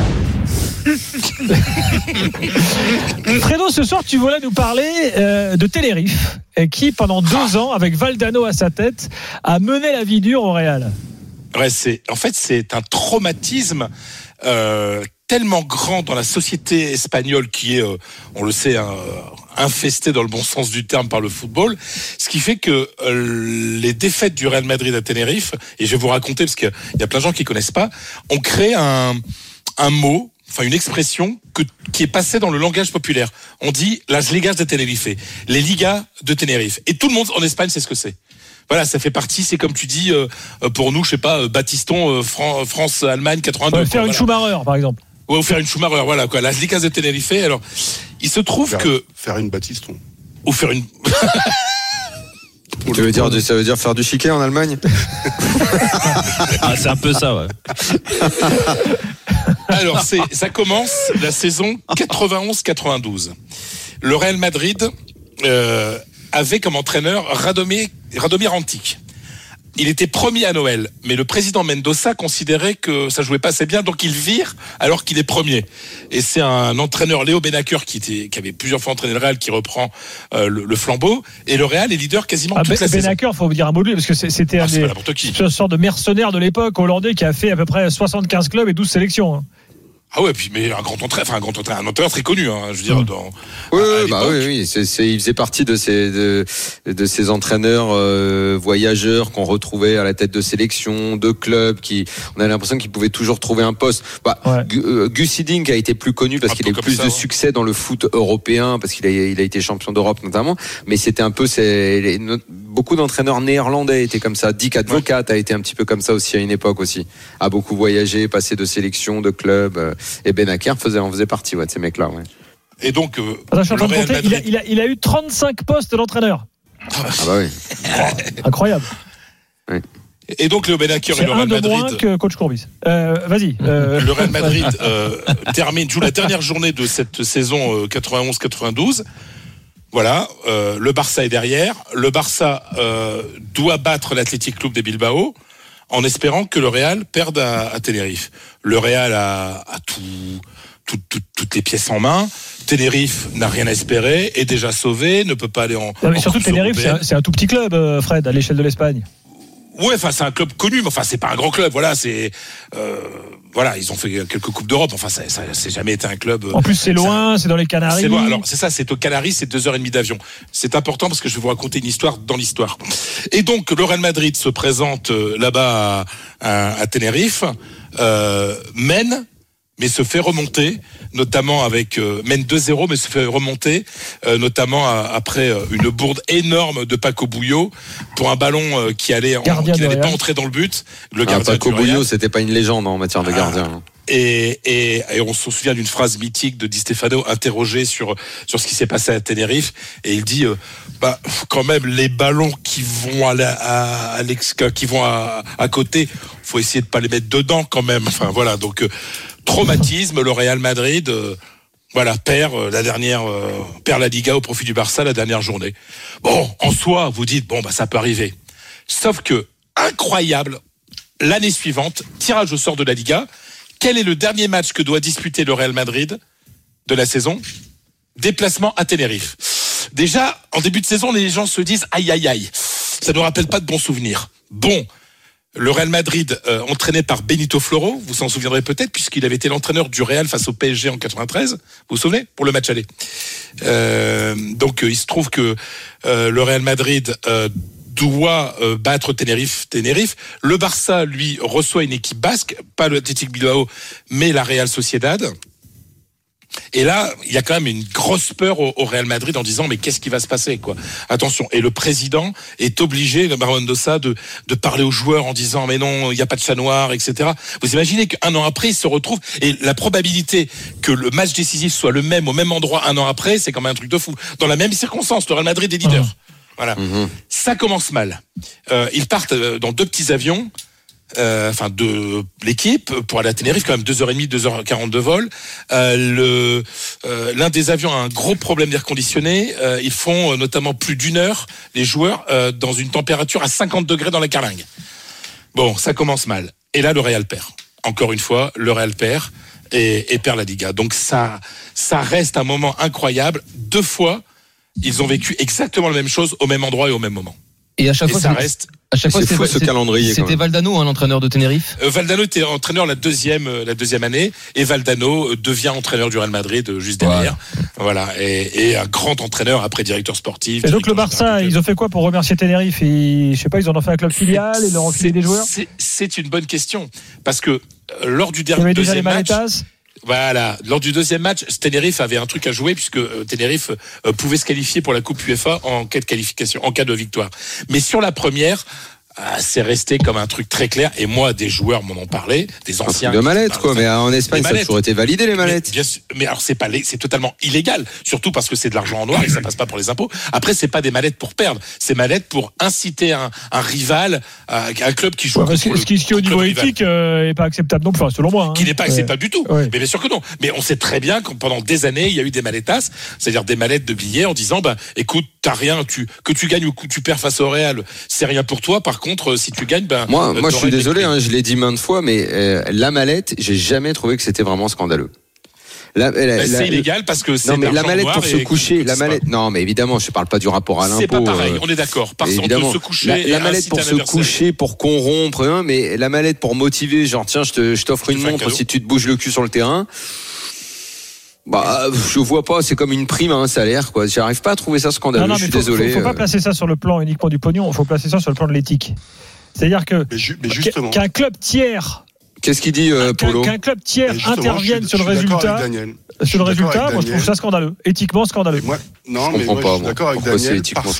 Fredo, ce soir, tu voulais nous parler de Tenerife, qui, pendant 2 ans, avec Valdano à sa tête, a mené la vie dure au Real. Ouais, c'est un traumatisme tellement grand dans la société espagnole qui est, on le sait, infestée dans le bon sens du terme par le football, ce qui fait que les défaites du Real Madrid à Tenerife, et je vais vous raconter parce qu'il y a plein de gens qui connaissent pas, ont créé un mot, enfin une expression qui est passée dans le langage populaire. On dit las ligas de Tenerife, les ligas de Tenerife, et tout le monde en Espagne sait ce que c'est. Voilà, ça fait partie, c'est comme tu dis, pour nous, je sais pas, Battiston, France-Allemagne 82. Faire une Schumacher, par exemple. Ouais, ou faire une Schumacher, voilà quoi. Las ligas de Tenerife. Alors, il se trouve faire une Battiston. Ou faire une. Ça veut dire faire du chiquet en Allemagne. C'est un peu ça, ouais. Alors, ça commence la saison 91-92. Le Real Madrid avait comme entraîneur Radomir Antic. Il était premier à Noël, mais le président Mendoza considérait que ça jouait pas assez bien, donc il vire alors qu'il est premier. Et c'est un entraîneur, Léo Benaker, qui avait plusieurs fois entraîné le Real, qui reprend le flambeau. Et le Real est leader quasiment toute la saison. Benaker, faut vous dire un mot de lui, parce que c'était une sorte de mercenaire de l'époque hollandais qui a fait à peu près 75 clubs et 12 sélections. Hein. Ah ouais, puis mais un entraîneur très connu, hein, je veux dire. Oui, il faisait partie de ces entraîneurs voyageurs qu'on retrouvait à la tête de sélection, de clubs, on a l'impression qu'ils pouvaient toujours trouver un poste. Gus Hiddink a été plus connu parce qu'il a eu plus de succès dans le foot européen, parce qu'il a été champion d'Europe notamment. Mais c'était un peu beaucoup d'entraîneurs néerlandais étaient comme ça. Dick Advocaat a été un petit peu comme ça aussi à une époque aussi. A beaucoup voyagé, passé de sélection, de club. Et Benaker en faisait partie de ces mecs-là. Ouais. Et donc, il a eu 35 postes d'entraîneur. Ah bah oui. Incroyable. Ouais. Et donc le Benaker et le Real Madrid. C'est un de moins que coach Courbis. Vas-y. Le Real Madrid joue la dernière journée de cette saison 91-92. Voilà, le Barça est derrière. Le Barça doit battre l'Athletic Club de Bilbao en espérant que le Real perde à Tenerife. Le Real a toutes les pièces en main. Tenerife n'a rien à espérer, est déjà sauvé, ne peut pas aller en. Non, mais surtout Tenerife, c'est un tout petit club, Fred, à l'échelle de l'Espagne. Ouais, enfin c'est un club connu, mais enfin c'est pas un grand club. Voilà, ils ont fait quelques coupes d'Europe. Enfin, ça c'est jamais été un club. En plus, c'est loin, c'est dans les Canaries. C'est loin. Alors c'est ça, c'est aux Canaries, c'est 2h30 d'avion. C'est important parce que je vais vous raconter une histoire dans l'histoire. Et donc le Real Madrid se présente là-bas à Tenerife, mène, mais se fait remonter, notamment mène 2-0, mais se fait remonter, notamment après une bourde énorme de Paco Bullo pour un ballon qui n'allait pas entrer dans le but. Le gardien Paco Bullo, c'était pas une légende en matière de gardien. Et on se souvient d'une phrase mythique de Di Stefano interrogé sur ce qui s'est passé à Tenerife, et il dit quand même les ballons qui vont à côté, faut essayer de pas les mettre dedans quand même. Enfin voilà, donc traumatisme, le Real Madrid perd la Liga au profit du Barça la dernière journée. Bon, en soi, vous dites ça peut arriver. Sauf que incroyable, l'année suivante, tirage au sort de la Liga. Quel est le dernier match que doit disputer le Real Madrid de la saison? Déplacement à Tenerife. Déjà, en début de saison, les gens se disent aïe aïe aïe. Ça ne rappelle pas de bons souvenirs. Bon, le Real Madrid, entraîné par Benito Floro, vous s'en souviendrez peut-être, puisqu'il avait été l'entraîneur du Real face au PSG en 93. Vous vous souvenez? Pour le match aller. Donc, il se trouve que le Real Madrid doit battre Tenerife. Le Barça, lui, reçoit une équipe basque, pas le Athletic Bilbao, mais la Real Sociedad. Et là, il y a quand même une grosse peur au Real Madrid en disant mais qu'est-ce qui va se passer quoi? Attention. Et le président est obligé, le Mendoza, de parler aux joueurs en disant mais non, il n'y a pas de chat noir, etc. Vous imaginez qu'un an après, il se retrouve et la probabilité que le match décisif soit le même au même endroit un an après, c'est quand même un truc de fou. Dans la même circonstance, le Real Madrid est leader. Voilà. Ça commence mal. Ils partent dans 2 petits avions. De l'équipe pour aller à Tenerife, quand même 2h30, 2h40 de vol. L'un des avions a un gros problème d'air conditionné. Ils font notamment plus d'1 heure, les joueurs, dans une température à 50 degrés dans la carlingue. Bon, ça commence mal. Et là, le Real perd. encore une fois, le Real perd et perd la Liga. Donc ça reste un moment incroyable. 2 fois, ils ont vécu exactement la même chose au même endroit et au même moment. Et à chaque fois, ça reste. À chaque fois, c'est fou ce calendrier. C'était Valdano, l'entraîneur de Tenerife. Valdano était entraîneur la deuxième année, et Valdano devient entraîneur du Real Madrid juste derrière. Ouais. Voilà, et un grand entraîneur après directeur sportif. Et donc le Barça, ils ont fait quoi pour remercier Tenerife? Je sais pas, ils en ont fait un club filial, ils leur ont filé des joueurs. C'est une bonne question parce que lors du deuxième match. Voilà, lors du deuxième match, Tenerife avait un truc à jouer puisque Tenerife pouvait se qualifier pour la Coupe UEFA en cas de qualification, en cas de victoire. Mais sur la première, c'est resté comme un truc très clair. Et moi, des joueurs m'en ont parlé, des anciens. De mallettes, quoi. Mais en Espagne, ça a toujours été validé, les mallettes. Mais alors, c'est totalement illégal. Surtout parce que c'est de l'argent en noir et ça passe pas pour les impôts. Après, c'est pas des mallettes pour perdre. C'est mallettes pour inciter un rival, un club qui joue. Ce qui au niveau éthique, est pas acceptable non plus, selon moi. Qui n'est pas acceptable du tout. Ouais. Mais bien sûr que non. Mais on sait très bien que pendant des années, il y a eu des mallettas, c'est-à-dire des mallettes de billets en disant, écoute, t'as rien, que tu gagnes ou que tu perds face au Real, c'est rien pour toi. Par contre, si tu gagnes, moi je suis désolé, je l'ai dit maintes fois, mais la mallette, j'ai jamais trouvé que c'était vraiment scandaleux. C'est illégal parce que c'est. Non, mais la mallette pour se coucher, la mallette. Non, mais évidemment, je parle pas du rapport à l'impôt. C'est pas pareil, on est d'accord. Évidemment, se coucher la mallette pour se coucher, pour corrompre, mais la mallette pour motiver, genre tiens, je t'offre une montre si tu te bouges le cul sur le terrain. Je vois pas, c'est comme une prime à un salaire, quoi. J'arrive pas à trouver ça scandaleux. Je suis désolé. Faut pas placer ça sur le plan uniquement du pognon, faut placer ça sur le plan de l'éthique. C'est-à-dire que qu'un club tiers. Qu'est-ce qu'il dit, Polo? Qu'un club tiers intervienne sur le résultat. Sur le résultat, moi je trouve ça scandaleux, éthiquement scandaleux. Moi, je suis d'accord avec Daniel parce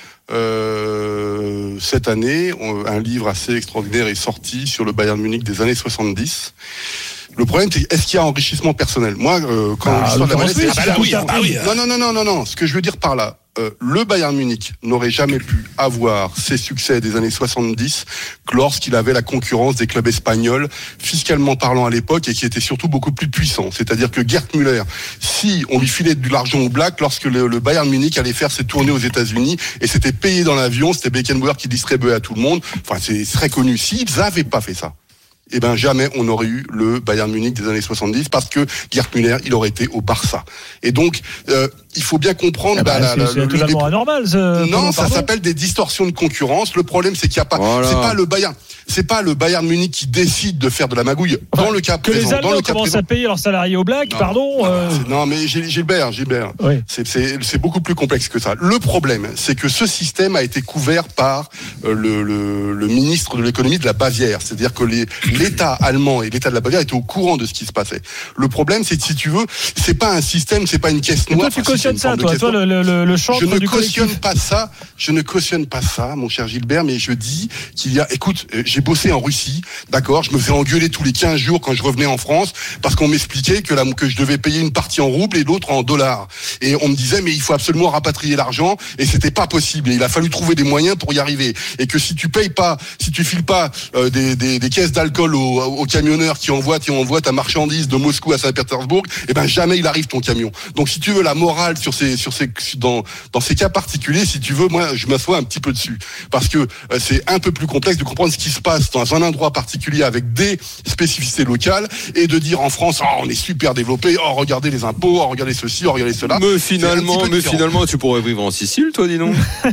que cette année, un livre assez extraordinaire est sorti sur le Bayern Munich des années 70. Le problème, c'est est-ce qu'il y a enrichissement personnel? Moi, quand l'histoire de la mallette, non. Ce que je veux dire par là, le Bayern Munich n'aurait jamais pu avoir ses succès des années 70 lorsqu'il avait la concurrence des clubs espagnols, fiscalement parlant à l'époque, et qui étaient surtout beaucoup plus puissants. C'est-à-dire que Gerd Müller, si on lui filait de l'argent au black, lorsque le Bayern Munich allait faire ses tournées aux États-Unis, et c'était payé dans l'avion, c'était Beckenbauer qui distribuait à tout le monde. Enfin, c'est très connu. S'ils n'avaient pas fait ça, jamais on aurait eu le Bayern Munich des années 70 parce que Gerd Müller, il aurait été au Barça. Et donc, il faut bien comprendre. C'est totalement anormal. Non, ça s'appelle des distorsions de concurrence. Le problème, c'est qu'il n'y a pas. Voilà. C'est pas le Bayern Munich qui décide de faire de la magouille. Dans le cas présent, les Allemands commencent à payer leurs salariés au black. Non, mais Gilbert. Oui. C'est beaucoup plus complexe que ça. Le problème, c'est que ce système a été couvert par le ministre de l'économie de la Bavière. C'est-à-dire que l'État allemand et l'État de la Bavière étaient au courant de ce qui se passait. Le problème, c'est que si tu veux, c'est pas un système, c'est pas une caisse noire. Toi, tu cautionnes ça, toi, le chantre du collectif. Je ne cautionne pas ça, mon cher Gilbert, mais je dis qu'il y a, écoute, j'ai bossé en Russie, d'accord, je me fais engueuler tous les 15 jours quand je revenais en France, parce qu'on m'expliquait que je devais payer une partie en roubles et l'autre en dollars. Et on me disait, mais il faut absolument rapatrier l'argent, et c'était pas possible. Et il a fallu trouver des moyens pour y arriver. Et que si tu files pas des caisses d'alcool aux camionneurs qui envoient ta marchandise de Moscou à Saint-Pétersbourg, jamais il arrive ton camion. Donc si tu veux la morale dans ces cas particuliers, si tu veux, moi je m'assois un petit peu dessus, parce que c'est un peu plus complexe de comprendre ce qui se passe dans un endroit particulier avec des spécificités locales et de dire en France, on est super développé, regardez les impôts, regardez ceci, regardez cela. Mais finalement, tu pourrais vivre en Sicile, toi, dis donc.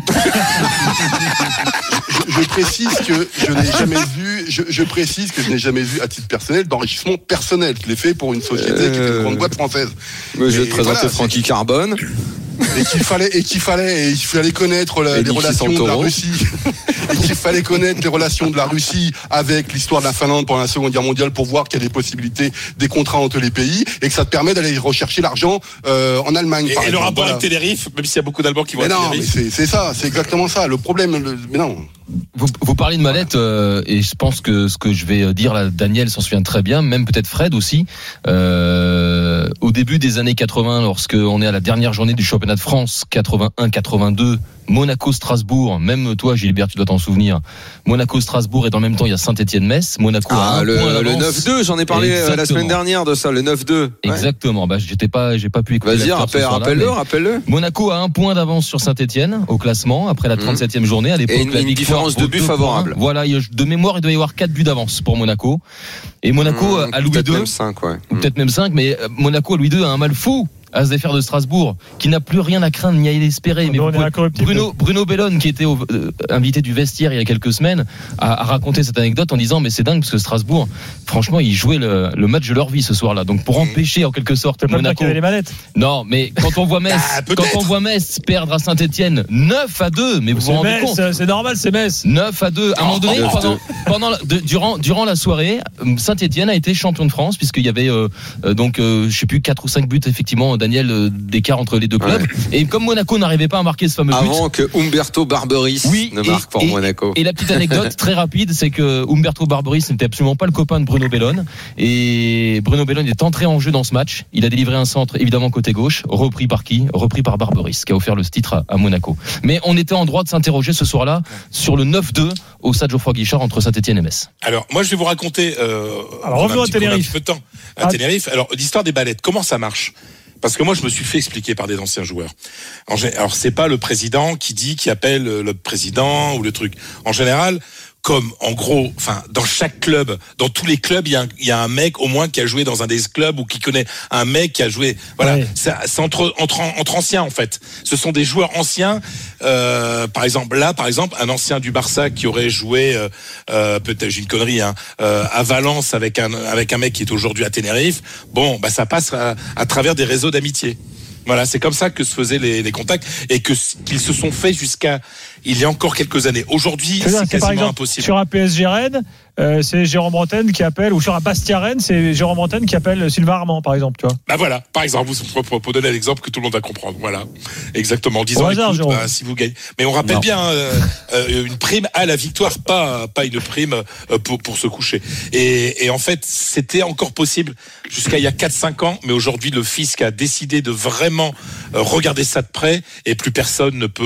Je précise que je n'ai jamais vu à titre personnel d'enrichissement personnel. Je l'ai fait pour une société qui était une grande boîte française. Mais je vais te présenter Francky Carbone. Et qu'il fallait connaître les relations de la Russie. Et qu'il fallait connaître les relations de la Russie avec l'histoire de la Finlande pendant la Seconde Guerre mondiale pour voir qu'il y a des possibilités, des contrats entre les pays, et que ça te permet d'aller rechercher l'argent en Allemagne. Et le rapport avec Tenerife, même s'il y a beaucoup d'Allemands qui vont à Tenerife. Mais c'est ça, c'est exactement ça. Le problème, mais non. Vous parlez de mallette, et je pense que ce que je vais dire là, Daniel s'en souvient très bien, même peut-être Fred aussi. au début des années 80, lorsqu'on est à la dernière journée du championnat de France, 81-82, Monaco-Strasbourg, même toi Gilbert tu dois t'en souvenir, Monaco-Strasbourg et dans le même temps il y a Saint-Étienne-Metz. Monaco a un point d'avance. Le 9-2, j'en ai parlé la semaine dernière de ça, le 9-2. Exactement, j'ai pas pu écouter. Vas-y, rappelle-le. Monaco a un point d'avance sur Saint-Étienne au classement après la 37e journée. À l'époque, et une différence de but favorable. Voilà, de mémoire il doit y avoir 4 buts d'avance pour Monaco. Et Monaco a Louis II, peut-être même 5, ouais. Ou peut-être même 5, mais Monaco à Louis II a un mal fou à se défaire de Strasbourg, qui n'a plus rien à craindre ni à espérer. Mais Bruno Bellone, qui était invité du vestiaire il y a quelques semaines, a raconté cette anecdote en disant mais c'est dingue parce que Strasbourg, franchement, ils jouaient le match de leur vie ce soir-là. Donc pour empêcher en quelque sorte Monaco. Les manettes. Non, mais quand on voit Metz, perdre à Saint-Étienne 9-2, mais vous vous rendez compte, c'est normal, c'est Metz. 9-2. À un moment donné, durant la soirée, Saint-Étienne a été champion de France puisqu'il y avait je sais plus 4 ou 5 buts effectivement. Daniel, d'écart entre les deux clubs. Ouais. Et comme Monaco n'arrivait pas à marquer ce fameux but. Avant que Umberto Barberis ne marque pour Monaco. Et la petite anecdote très rapide, c'est que Umberto Barberis n'était absolument pas le copain de Bruno Bellone. Et Bruno Bellone est entré en jeu dans ce match. Il a délivré un centre, évidemment, côté gauche. Repris par qui ? Repris par Barberis, qui a offert le titre à Monaco. Mais on était en droit de s'interroger ce soir-là sur le 9-2 au stade Geoffroy-Guichard entre Saint-Étienne et Metz. Alors, moi, je vais vous raconter. Alors, revenons à Tenerife. À Tenerife. Alors, l'histoire des ballettes, comment ça marche ? Parce que moi, je me suis fait expliquer par des anciens joueurs. Alors, c'est pas le président qui appelle le président ou le truc. En général, comme en gros, dans chaque club, dans tous les clubs, il y a un mec au moins qui a joué dans un des clubs ou qui connaît un mec qui a joué. Voilà, oui. C'est entre anciens en fait. Ce sont des joueurs anciens. Par exemple, un ancien du Barça qui aurait joué, peut-être j'ai une connerie, à Valence avec un mec qui est aujourd'hui à Tenerife. Bon, ça passe à travers des réseaux d'amitié. Voilà, c'est comme ça que se faisaient les contacts et qu'ils se sont faits jusqu'à il y a encore quelques années. Aujourd'hui, c'est quasiment exemple, impossible. Sur un PSG Rennes, c'est Jérôme Bretagne qui appelle, ou sur un Bastia Rennes, c'est Jérôme Bretagne qui appelle Sylvain Armand, par exemple, tu vois. Voilà, par exemple, pour donner l'exemple que tout le monde va comprendre. Voilà, exactement. En disant, si vous gagnez. Mais on rappelle bien une prime à la victoire, pas une prime pour se coucher. Et en fait, c'était encore possible jusqu'à il y a 4-5 ans, mais aujourd'hui, le fisc a décidé de vraiment regarder ça de près et plus personne ne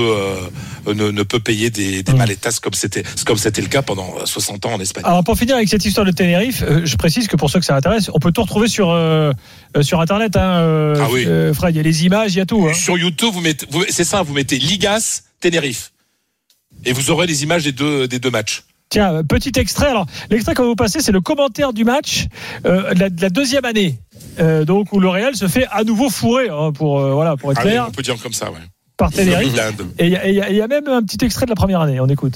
peut payer des maletas comme c'était le cas pendant 60 ans en Espagne. Alors pour finir avec cette histoire de Tenerife, je précise que pour ceux que ça intéresse, on peut tout retrouver sur internet. Fred, il y a les images, il y a tout. Sur YouTube, vous mettez Ligas Tenerife et vous aurez les images des deux matchs. Tiens, petit extrait. Alors, l'extrait qu'on va vous passer, c'est le commentaire du match de la deuxième année. Donc où le Real se fait à nouveau fourrer, pour être clair. On peut dire comme ça, ouais. Par Tenerife. Et il y a même un petit extrait de la première année. On écoute.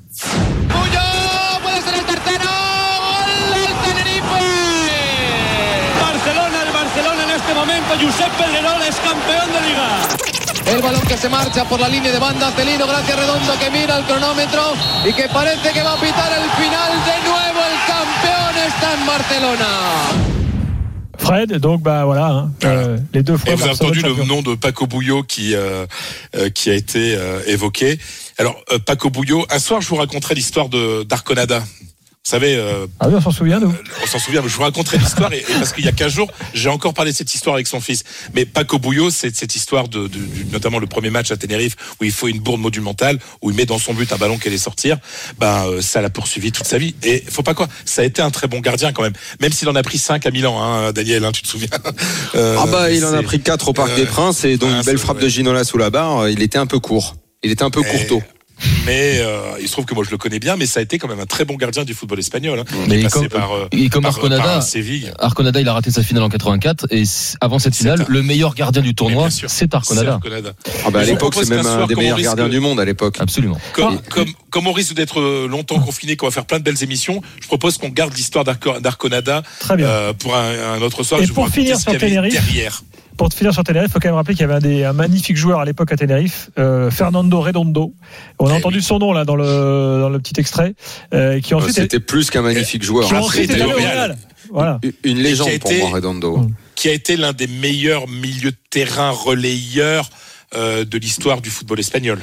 Barcelona en este momento, Josep Pedrerol es campeón de Liga. El balón que se marcha por la línea de banda, Celino Gracia Redondo que mira el cronómetro y que parece que va a pitar el final. De nuevo el campeón está en Barcelona. Fred, donc les deux fois. Et vous avez entendu le nom de Paco Bullo qui a été évoqué. Alors Paco Bullo, un soir je vous raconterai l'histoire d'Arconada. Vous savez, on s'en souvient, nous. On s'en souvient, mais je vous raconterai l'histoire et parce qu'il y a 15 jours, j'ai encore parlé de cette histoire avec son fils. Mais Paco Bullo, c'est cette histoire de notamment le premier match à Tenerife où il faut une bourde monumentale, où il met dans son but un ballon qui allait sortir. Ça l'a poursuivi toute sa vie. Et faut pas ça a été un très bon gardien quand même. Même s'il en a pris 5 à Milan, Daniel, tu te souviens. Il en a pris 4 au Parc des Princes et donc une belle frappe de Ginola sous la barre. Il était un peu court. Il était un peu courtois. Mais il se trouve que moi je le connais bien, mais ça a été quand même un très bon gardien du football espagnol. Mais comme Arconada, Arconada, il a raté sa finale en 84 et avant cette finale, le meilleur gardien du tournoi, c'est Arconada. À l'époque, c'est même un des meilleurs gardiens du monde à l'époque. Absolument. Comme on risque d'être longtemps confiné, qu'on va faire plein de belles émissions, je propose qu'on garde l'histoire d'Arconada pour un autre soir. Et pour finir sur Tenerife. Pour finir sur Tenerife, il faut quand même rappeler qu'il y avait un magnifique joueur à l'époque à Tenerife, Fernando Redondo. On a entendu son nom là dans le petit extrait. Qui ensuite c'était plus qu'un magnifique joueur. C'était le Real. Voilà. Une légende pour moi, Redondo. Qui a été l'un des meilleurs milieux de terrain relayeurs de l'histoire du football espagnol.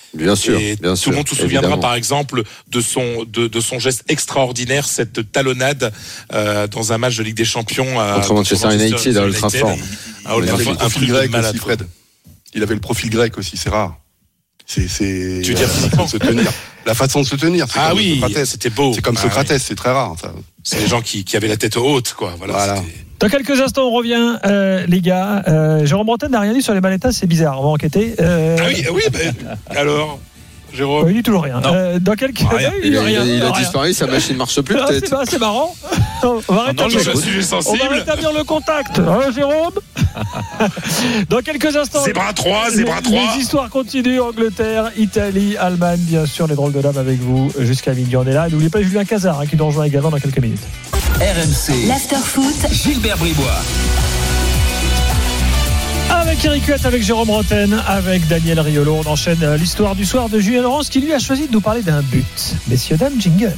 Bien sûr. Et tout le monde se souviendra par exemple de son geste extraordinaire, cette talonnade dans un match de Ligue des Champions contre Manchester United à Old Trafford. Il avait le profil grec aussi, Fred. Il avait le profil grec aussi, c'est rare. Tu veux dire physiquement se tenir. La façon de se tenir. Ah oui, Socrates. C'était beau. C'est comme Socrates, c'est très rare. Ça. C'est les gens qui avaient la tête haute, quoi. Voilà. Dans quelques instants, on revient, les gars. Jérôme Bretagne n'a rien dit sur les Maletas, c'est bizarre. On va enquêter. Oui, alors Jérôme. Il dit toujours rien. Dans quelques il a disparu, sa machine ne marche plus peut-être. C'est marrant. On va rétablir le contact. Jérôme. Dans quelques instants. Zébra 3. Les histoires continuent. Angleterre, Italie, Allemagne, bien sûr. Les drôles de dames avec vous jusqu'à midi. On est là. Et n'oubliez pas Julien Cazard qui nous rejoint également dans quelques minutes. RMC. L'after-foot. Gilbert Bribois. Avec Eric Huette, avec Jérôme Bretagne, avec Daniel Riolo, on enchaîne l'histoire du soir de Julien Laurence qui lui a choisi de nous parler d'un but. Messieurs, dames, jingle.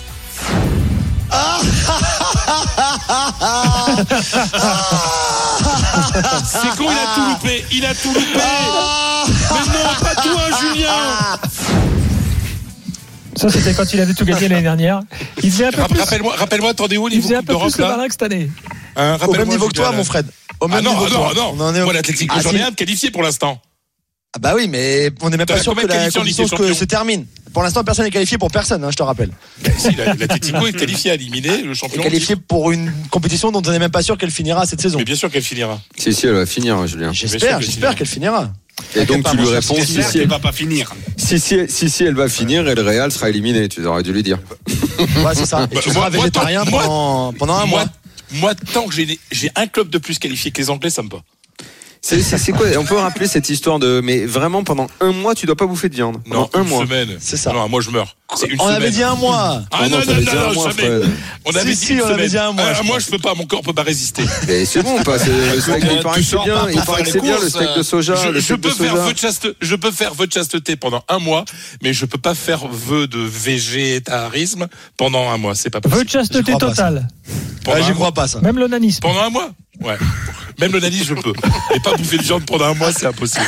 C'est con, il a tout loupé. Mais non, pas toi, Julien. Ça, c'était quand il avait tout gagné l'année dernière. Il faisait un peu plus. Rappelle-moi, t'en es où au niveau Coupe d'Europe, là ? Plus que cette année. Au même niveau que toi, mon Fred. Non. Moi, l'Atlético, j'en ai un de qualifié pour l'instant. Ah bah oui, mais on n'est même pas sûr que la compétition se termine. Pour l'instant, personne n'est qualifié pour personne, je te rappelle. Si, l'Atlético est qualifié à éliminer le champion. Est qualifié pour une compétition dont on n'est même pas sûr qu'elle finira cette saison. Mais bien sûr qu'elle finira. Si, elle va finir, Julien. J'espère qu'elle finira. Et donc tu lui réponds si elle va pas finir. Si elle va finir et le Real sera éliminé, tu aurais dû lui dire. Ouais, c'est ça. Et tu seras végétarien pendant un mois. Moi, tant que j'ai un club de plus qualifié que les Anglais, ça me va. C'est quoi ? On peut rappeler cette histoire de. Mais vraiment, pendant un mois, tu dois pas bouffer de viande. Non, un mois. Semaine. C'est ça. Non, moi je meurs. On avait dit un mois. Non, jamais. On avait dit un mois. Moi, je peux pas. Mon corps peut pas résister. Mais c'est bon, pas. Le steak, il paraît que c'est bien. Il paraît que c'est bien le steak de soja. Je peux faire vœu de chasteté pendant un mois, mais je peux pas faire vœu de végétarisme pendant un mois. C'est pas possible. Vœu de chasteté total. J'y crois pas, ça. Même l'onanisme. Pendant un mois. Ouais. Même l'onanisme, je peux. Mais pas bouffer de viande pendant un mois, c'est impossible.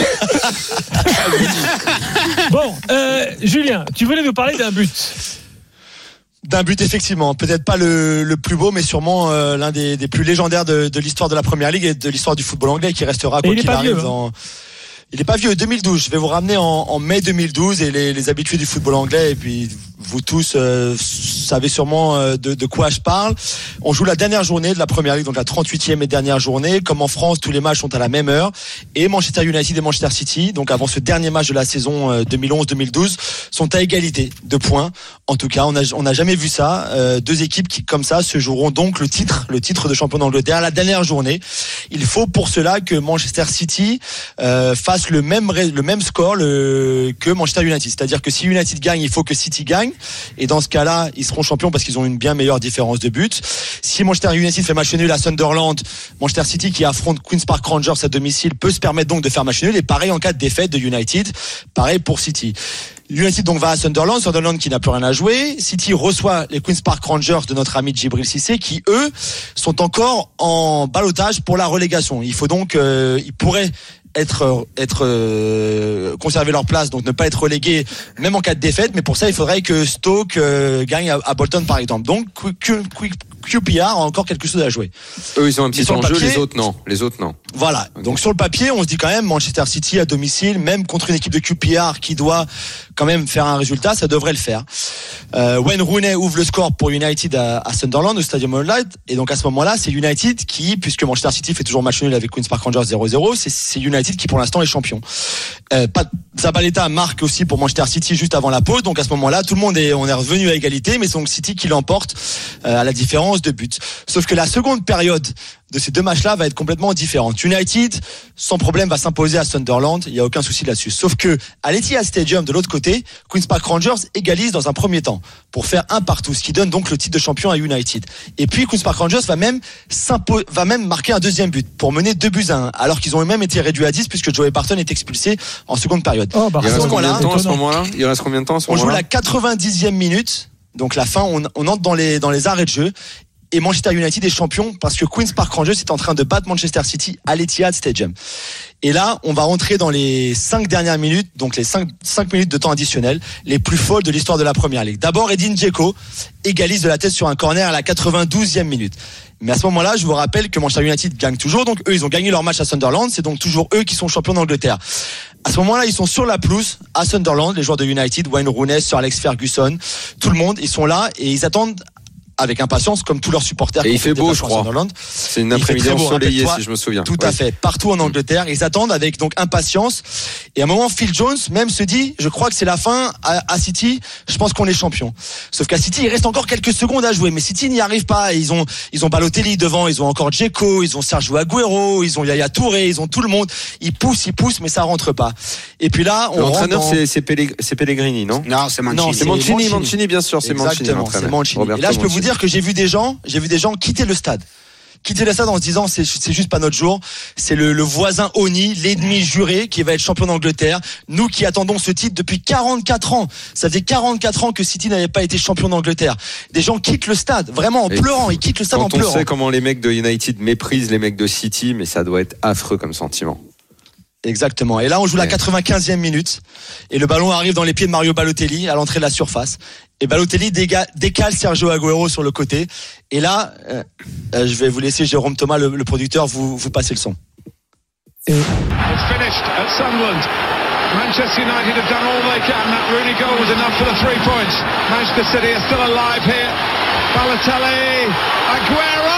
Bon, Julien, tu voulais nous parler d'un but. D'un but, effectivement. Peut-être pas le plus beau, mais sûrement l'un des plus légendaires de l'histoire de la Première Ligue et de l'histoire du football anglais, qui restera quoi qu'il arrive Il n'est pas vieux, 2012. Je vais vous ramener en mai 2012 et les habitués du football anglais. Et puis, vous tous savez sûrement de quoi je parle. On joue la dernière journée de la Première Ligue, donc la 38e et dernière journée. Comme en France, tous les matchs sont à la même heure. Et Manchester United et Manchester City, donc avant ce dernier match de la saison 2011-2012, sont à égalité de points. En tout cas, on n'a jamais vu ça. Deux équipes qui, comme ça, se joueront donc le titre de champion d'Angleterre la dernière journée. Il faut pour cela que Manchester City fasse le même score que Manchester United. C'est-à-dire que si United gagne, il faut que City gagne. Et dans ce cas-là, ils seront champions parce qu'ils ont une bien meilleure différence de but. Si Manchester United fait match nul à Sunderland, Manchester City qui affronte Queen's Park Rangers à domicile peut se permettre donc de faire match nul. Et pareil en cas de défaite de United, pareil pour City. United donc va à Sunderland qui n'a plus rien à jouer. City reçoit les Queen's Park Rangers de notre ami Djibril Cissé qui eux sont encore en ballottage pour la relégation. Il faut donc, ils pourraient conserver leur place, donc ne pas être relégués même en cas de défaite, mais pour ça il faudrait que Stoke gagne à Bolton par exemple. Donc QPR a encore quelque chose à jouer. Eux ils ont un petit enjeu, les autres non. Voilà, okay. Donc sur le papier on se dit quand même Manchester City à domicile, même contre une équipe de QPR qui doit quand même faire un résultat, ça devrait le faire. Wayne Rooney ouvre le score pour United à Sunderland au Stadium of Light, et donc à ce moment-là c'est United qui, puisque Manchester City fait toujours match nul avec Queen's Park Rangers 0-0, c'est United qui pour l'instant est champion. Zabaleta marque aussi pour Manchester City juste avant la pause, donc à ce moment-là tout le monde on est revenu à égalité, mais c'est donc City qui l'emporte à la différence de buts. Sauf que la seconde période de ces deux matchs-là va être complètement différente. United, sans problème, va s'imposer à Sunderland. Il n'y a aucun souci là-dessus. Sauf que à l'Etihad Stadium, de l'autre côté, Queen's Park Rangers égalise dans un premier temps pour faire 1-1, ce qui donne donc le titre de champion à United. Et puis Queen's Park Rangers va même marquer un deuxième but pour mener 2-1, alors qu'ils ont même été réduits à 10 puisque Joey Barton est expulsé en seconde période. Il reste combien de temps à ce moment-là ? On joue la 90e minute. Donc la fin, on entre dans les arrêts de jeu. et Manchester United est champion parce que Queen's Park Rangers est en train de battre Manchester City à l'Etihad Stadium. Et là, on va rentrer dans les 5 dernières minutes, donc les 5 minutes de temps additionnel, les plus folles de l'histoire de la Première Ligue. D'abord, Edin Dzeko égalise de la tête sur un corner à la 92e minute. Mais à ce moment-là, je vous rappelle que Manchester United gagne toujours. Donc eux, ils ont gagné leur match à Sunderland. C'est donc toujours eux qui sont champions d'Angleterre. À ce moment-là, ils sont sur la pelouse à Sunderland, les joueurs de United, Wayne Rooney, Sir Alex Ferguson, tout le monde, ils sont là et ils attendent avec impatience, comme tous leurs supporters. Et il fait beau, je crois. C'est une après-midi ensoleillée, si je me souviens. Tout à fait. Partout en Angleterre, ils attendent avec donc impatience. Et à un moment, Phil Jones même se dit, je crois que c'est la fin à City. Je pense qu'on est champion. Sauf qu'à City, il reste encore quelques secondes à jouer. Mais City n'y arrive pas. Ils ont Balotelli devant, ils ont encore Dzeko, ils ont Sergio Aguero, ils ont Yaya Touré, ils ont tout le monde. Ils poussent, mais ça rentre pas. Et puis là, l'entraîneur, c'est Pellegrini, non? Non, c'est Mancini. Non, c'est Mancini, bien sûr, c'est Mancini. Exactement, c'est Mancini. Et là, je peux vous dire que j'ai vu des gens quitter le stade en se disant c'est juste pas notre jour, c'est le voisin Oni, l'ennemi juré qui va être champion d'Angleterre, nous qui attendons ce titre depuis 44 ans. Ça faisait 44 ans que City n'avait pas été champion d'Angleterre. Des gens quittent le stade vraiment en pleurant, ils quittent le stade en pleurant. On sait comment les mecs de United méprisent les mecs de City, mais ça doit être affreux comme sentiment. Exactement. Et là, on joue la 95e minute et le ballon arrive dans les pieds de Mario Balotelli à l'entrée de la surface. Et Balotelli décale Sergio Aguero sur le côté. Et là, je vais vous laisser Jérôme Thomas, le producteur, vous passer le son. It's finished at Sunderland. Manchester United have done all they can. That Rooney goal was enough for the 3 points. Manchester City are still alive here. Balotelli, Aguero!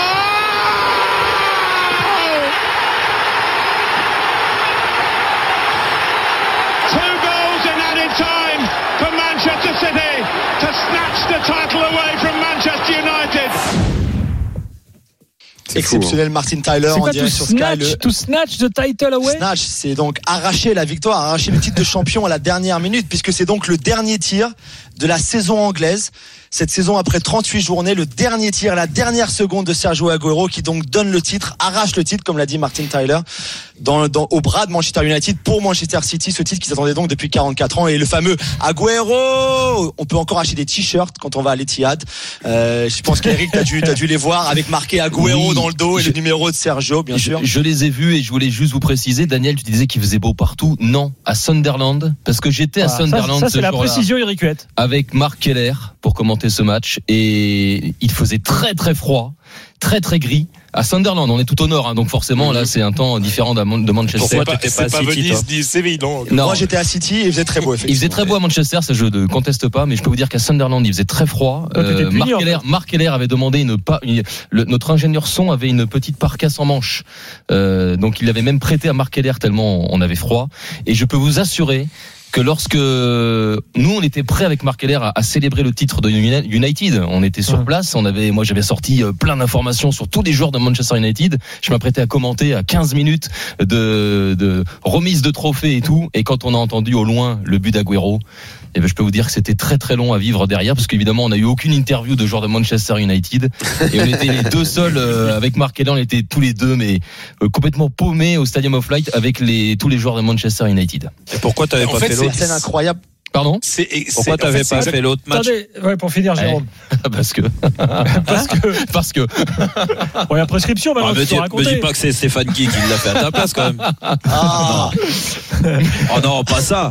Time for Manchester City to snatch the title away from Manchester United. Exceptionnel Martin Tyler en direct sur Sky. To snatch the title away. Snatch, c'est donc arracher la victoire, arracher le titre de champion à la dernière minute, puisque c'est donc le dernier tir de la saison anglaise. Cette saison, après 38 journées, le dernier tir, la dernière seconde de Sergio Aguero qui donc donne le titre, arrache le titre, comme l'a dit Martin Tyler, au bras de Manchester United pour Manchester City, ce titre qui s'attendait donc depuis 44 ans. Et le fameux Aguero, on peut encore acheter des t-shirts quand on va à l'Etihad. Je pense qu'Eric, t'as dû les voir avec marqué Aguero dans le dos et le numéro de Sergio, bien sûr. Je les ai vus et je voulais juste vous préciser, Daniel, tu disais qu'il faisait beau partout. Non, à Sunderland, parce que j'étais à Sunderland ça, c'est la précision, Eric Huette. Avec Marc Keller pour commenter ce match et il faisait très très froid, très très gris à Sunderland. On est tout au nord, hein, donc forcément là c'est un temps différent de Manchester. Pourquoi t'étais pas à City, Venise, ni Séville, non. Moi j'étais à City et il faisait très beau. Il faisait très beau à Manchester, ça je ne conteste pas, mais je peux vous dire qu'à Sunderland il faisait très froid. Marc Keller avait demandé notre ingénieur son avait une petite parka sans manche, donc il l'avait même prêté à Marc Keller tellement on avait froid. Et je peux vous assurer que lorsque nous on était prêts avec Marc Keller à célébrer le titre de United, on était sur place, moi j'avais sorti plein d'informations sur tous les joueurs de Manchester United, je m'apprêtais à commenter à 15 minutes de remise de trophées et tout, et quand on a entendu au loin le but d'Aguero, et ben je peux vous dire que c'était très très long à vivre derrière, parce qu'évidemment on n'a eu aucune interview de joueurs de Manchester United et on était les deux seuls avec Marc Keller, on était tous les deux mais complètement paumés au Stadium of Light avec tous les joueurs de Manchester United. Et pourquoi t'avais pas fait l'autre? C'est incroyable. Pardon? Pourquoi t'avais pas fait l'autre match? Attendez, pour finir, Jérôme. Parce que. Bon, il y a prescription, maintenant. Me dis pas que c'est Stéphane Guy qui l'a fait à ta place, quand même. Ah. Oh non, pas ça.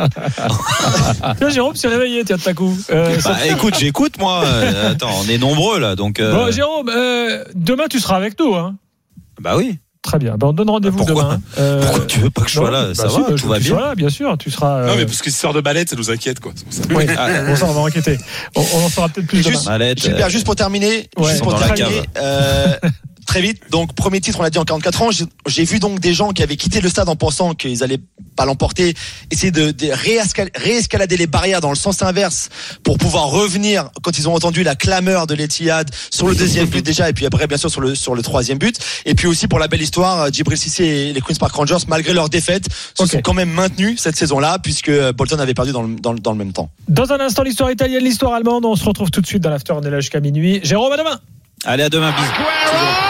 Là, Jérôme s'est réveillé, tiens, de ta coup. Écoute, j'écoute, moi. Attends, on est nombreux, là, donc. Bon, Jérôme, demain, tu seras avec nous, hein. Bah oui. Très bien. Ben, on donne rendez-vous demain. Pourquoi tu veux pas que je sois là? Ça va, tout va bien. Tu seras là, bien sûr. Tu seras. Non, mais parce que cette histoire de mallette, ça nous inquiète, quoi. Oui. Bon, ça, on va enquêter. On en saura peut-être plus demain. Mallette. Super, juste pour terminer. Très vite, donc premier titre, on l'a dit en 44 ans. J'ai vu donc des gens qui avaient quitté le stade en pensant qu'ils allaient pas l'emporter, essayer de réescalader les barrières dans le sens inverse pour pouvoir revenir quand ils ont entendu la clameur de l'Etihad sur le deuxième but déjà, et puis après bien sûr sur le troisième but. Et puis aussi pour la belle histoire, Djibril Cissé et les Queen's Park Rangers, malgré leur défaite, se sont quand même maintenus cette saison-là, puisque Bolton avait perdu dans le même temps. Dans un instant, l'histoire italienne, l'histoire allemande. On se retrouve tout de suite dans l'after, on est là jusqu'à minuit. Jérôme, à demain. Allez, à demain, bisous.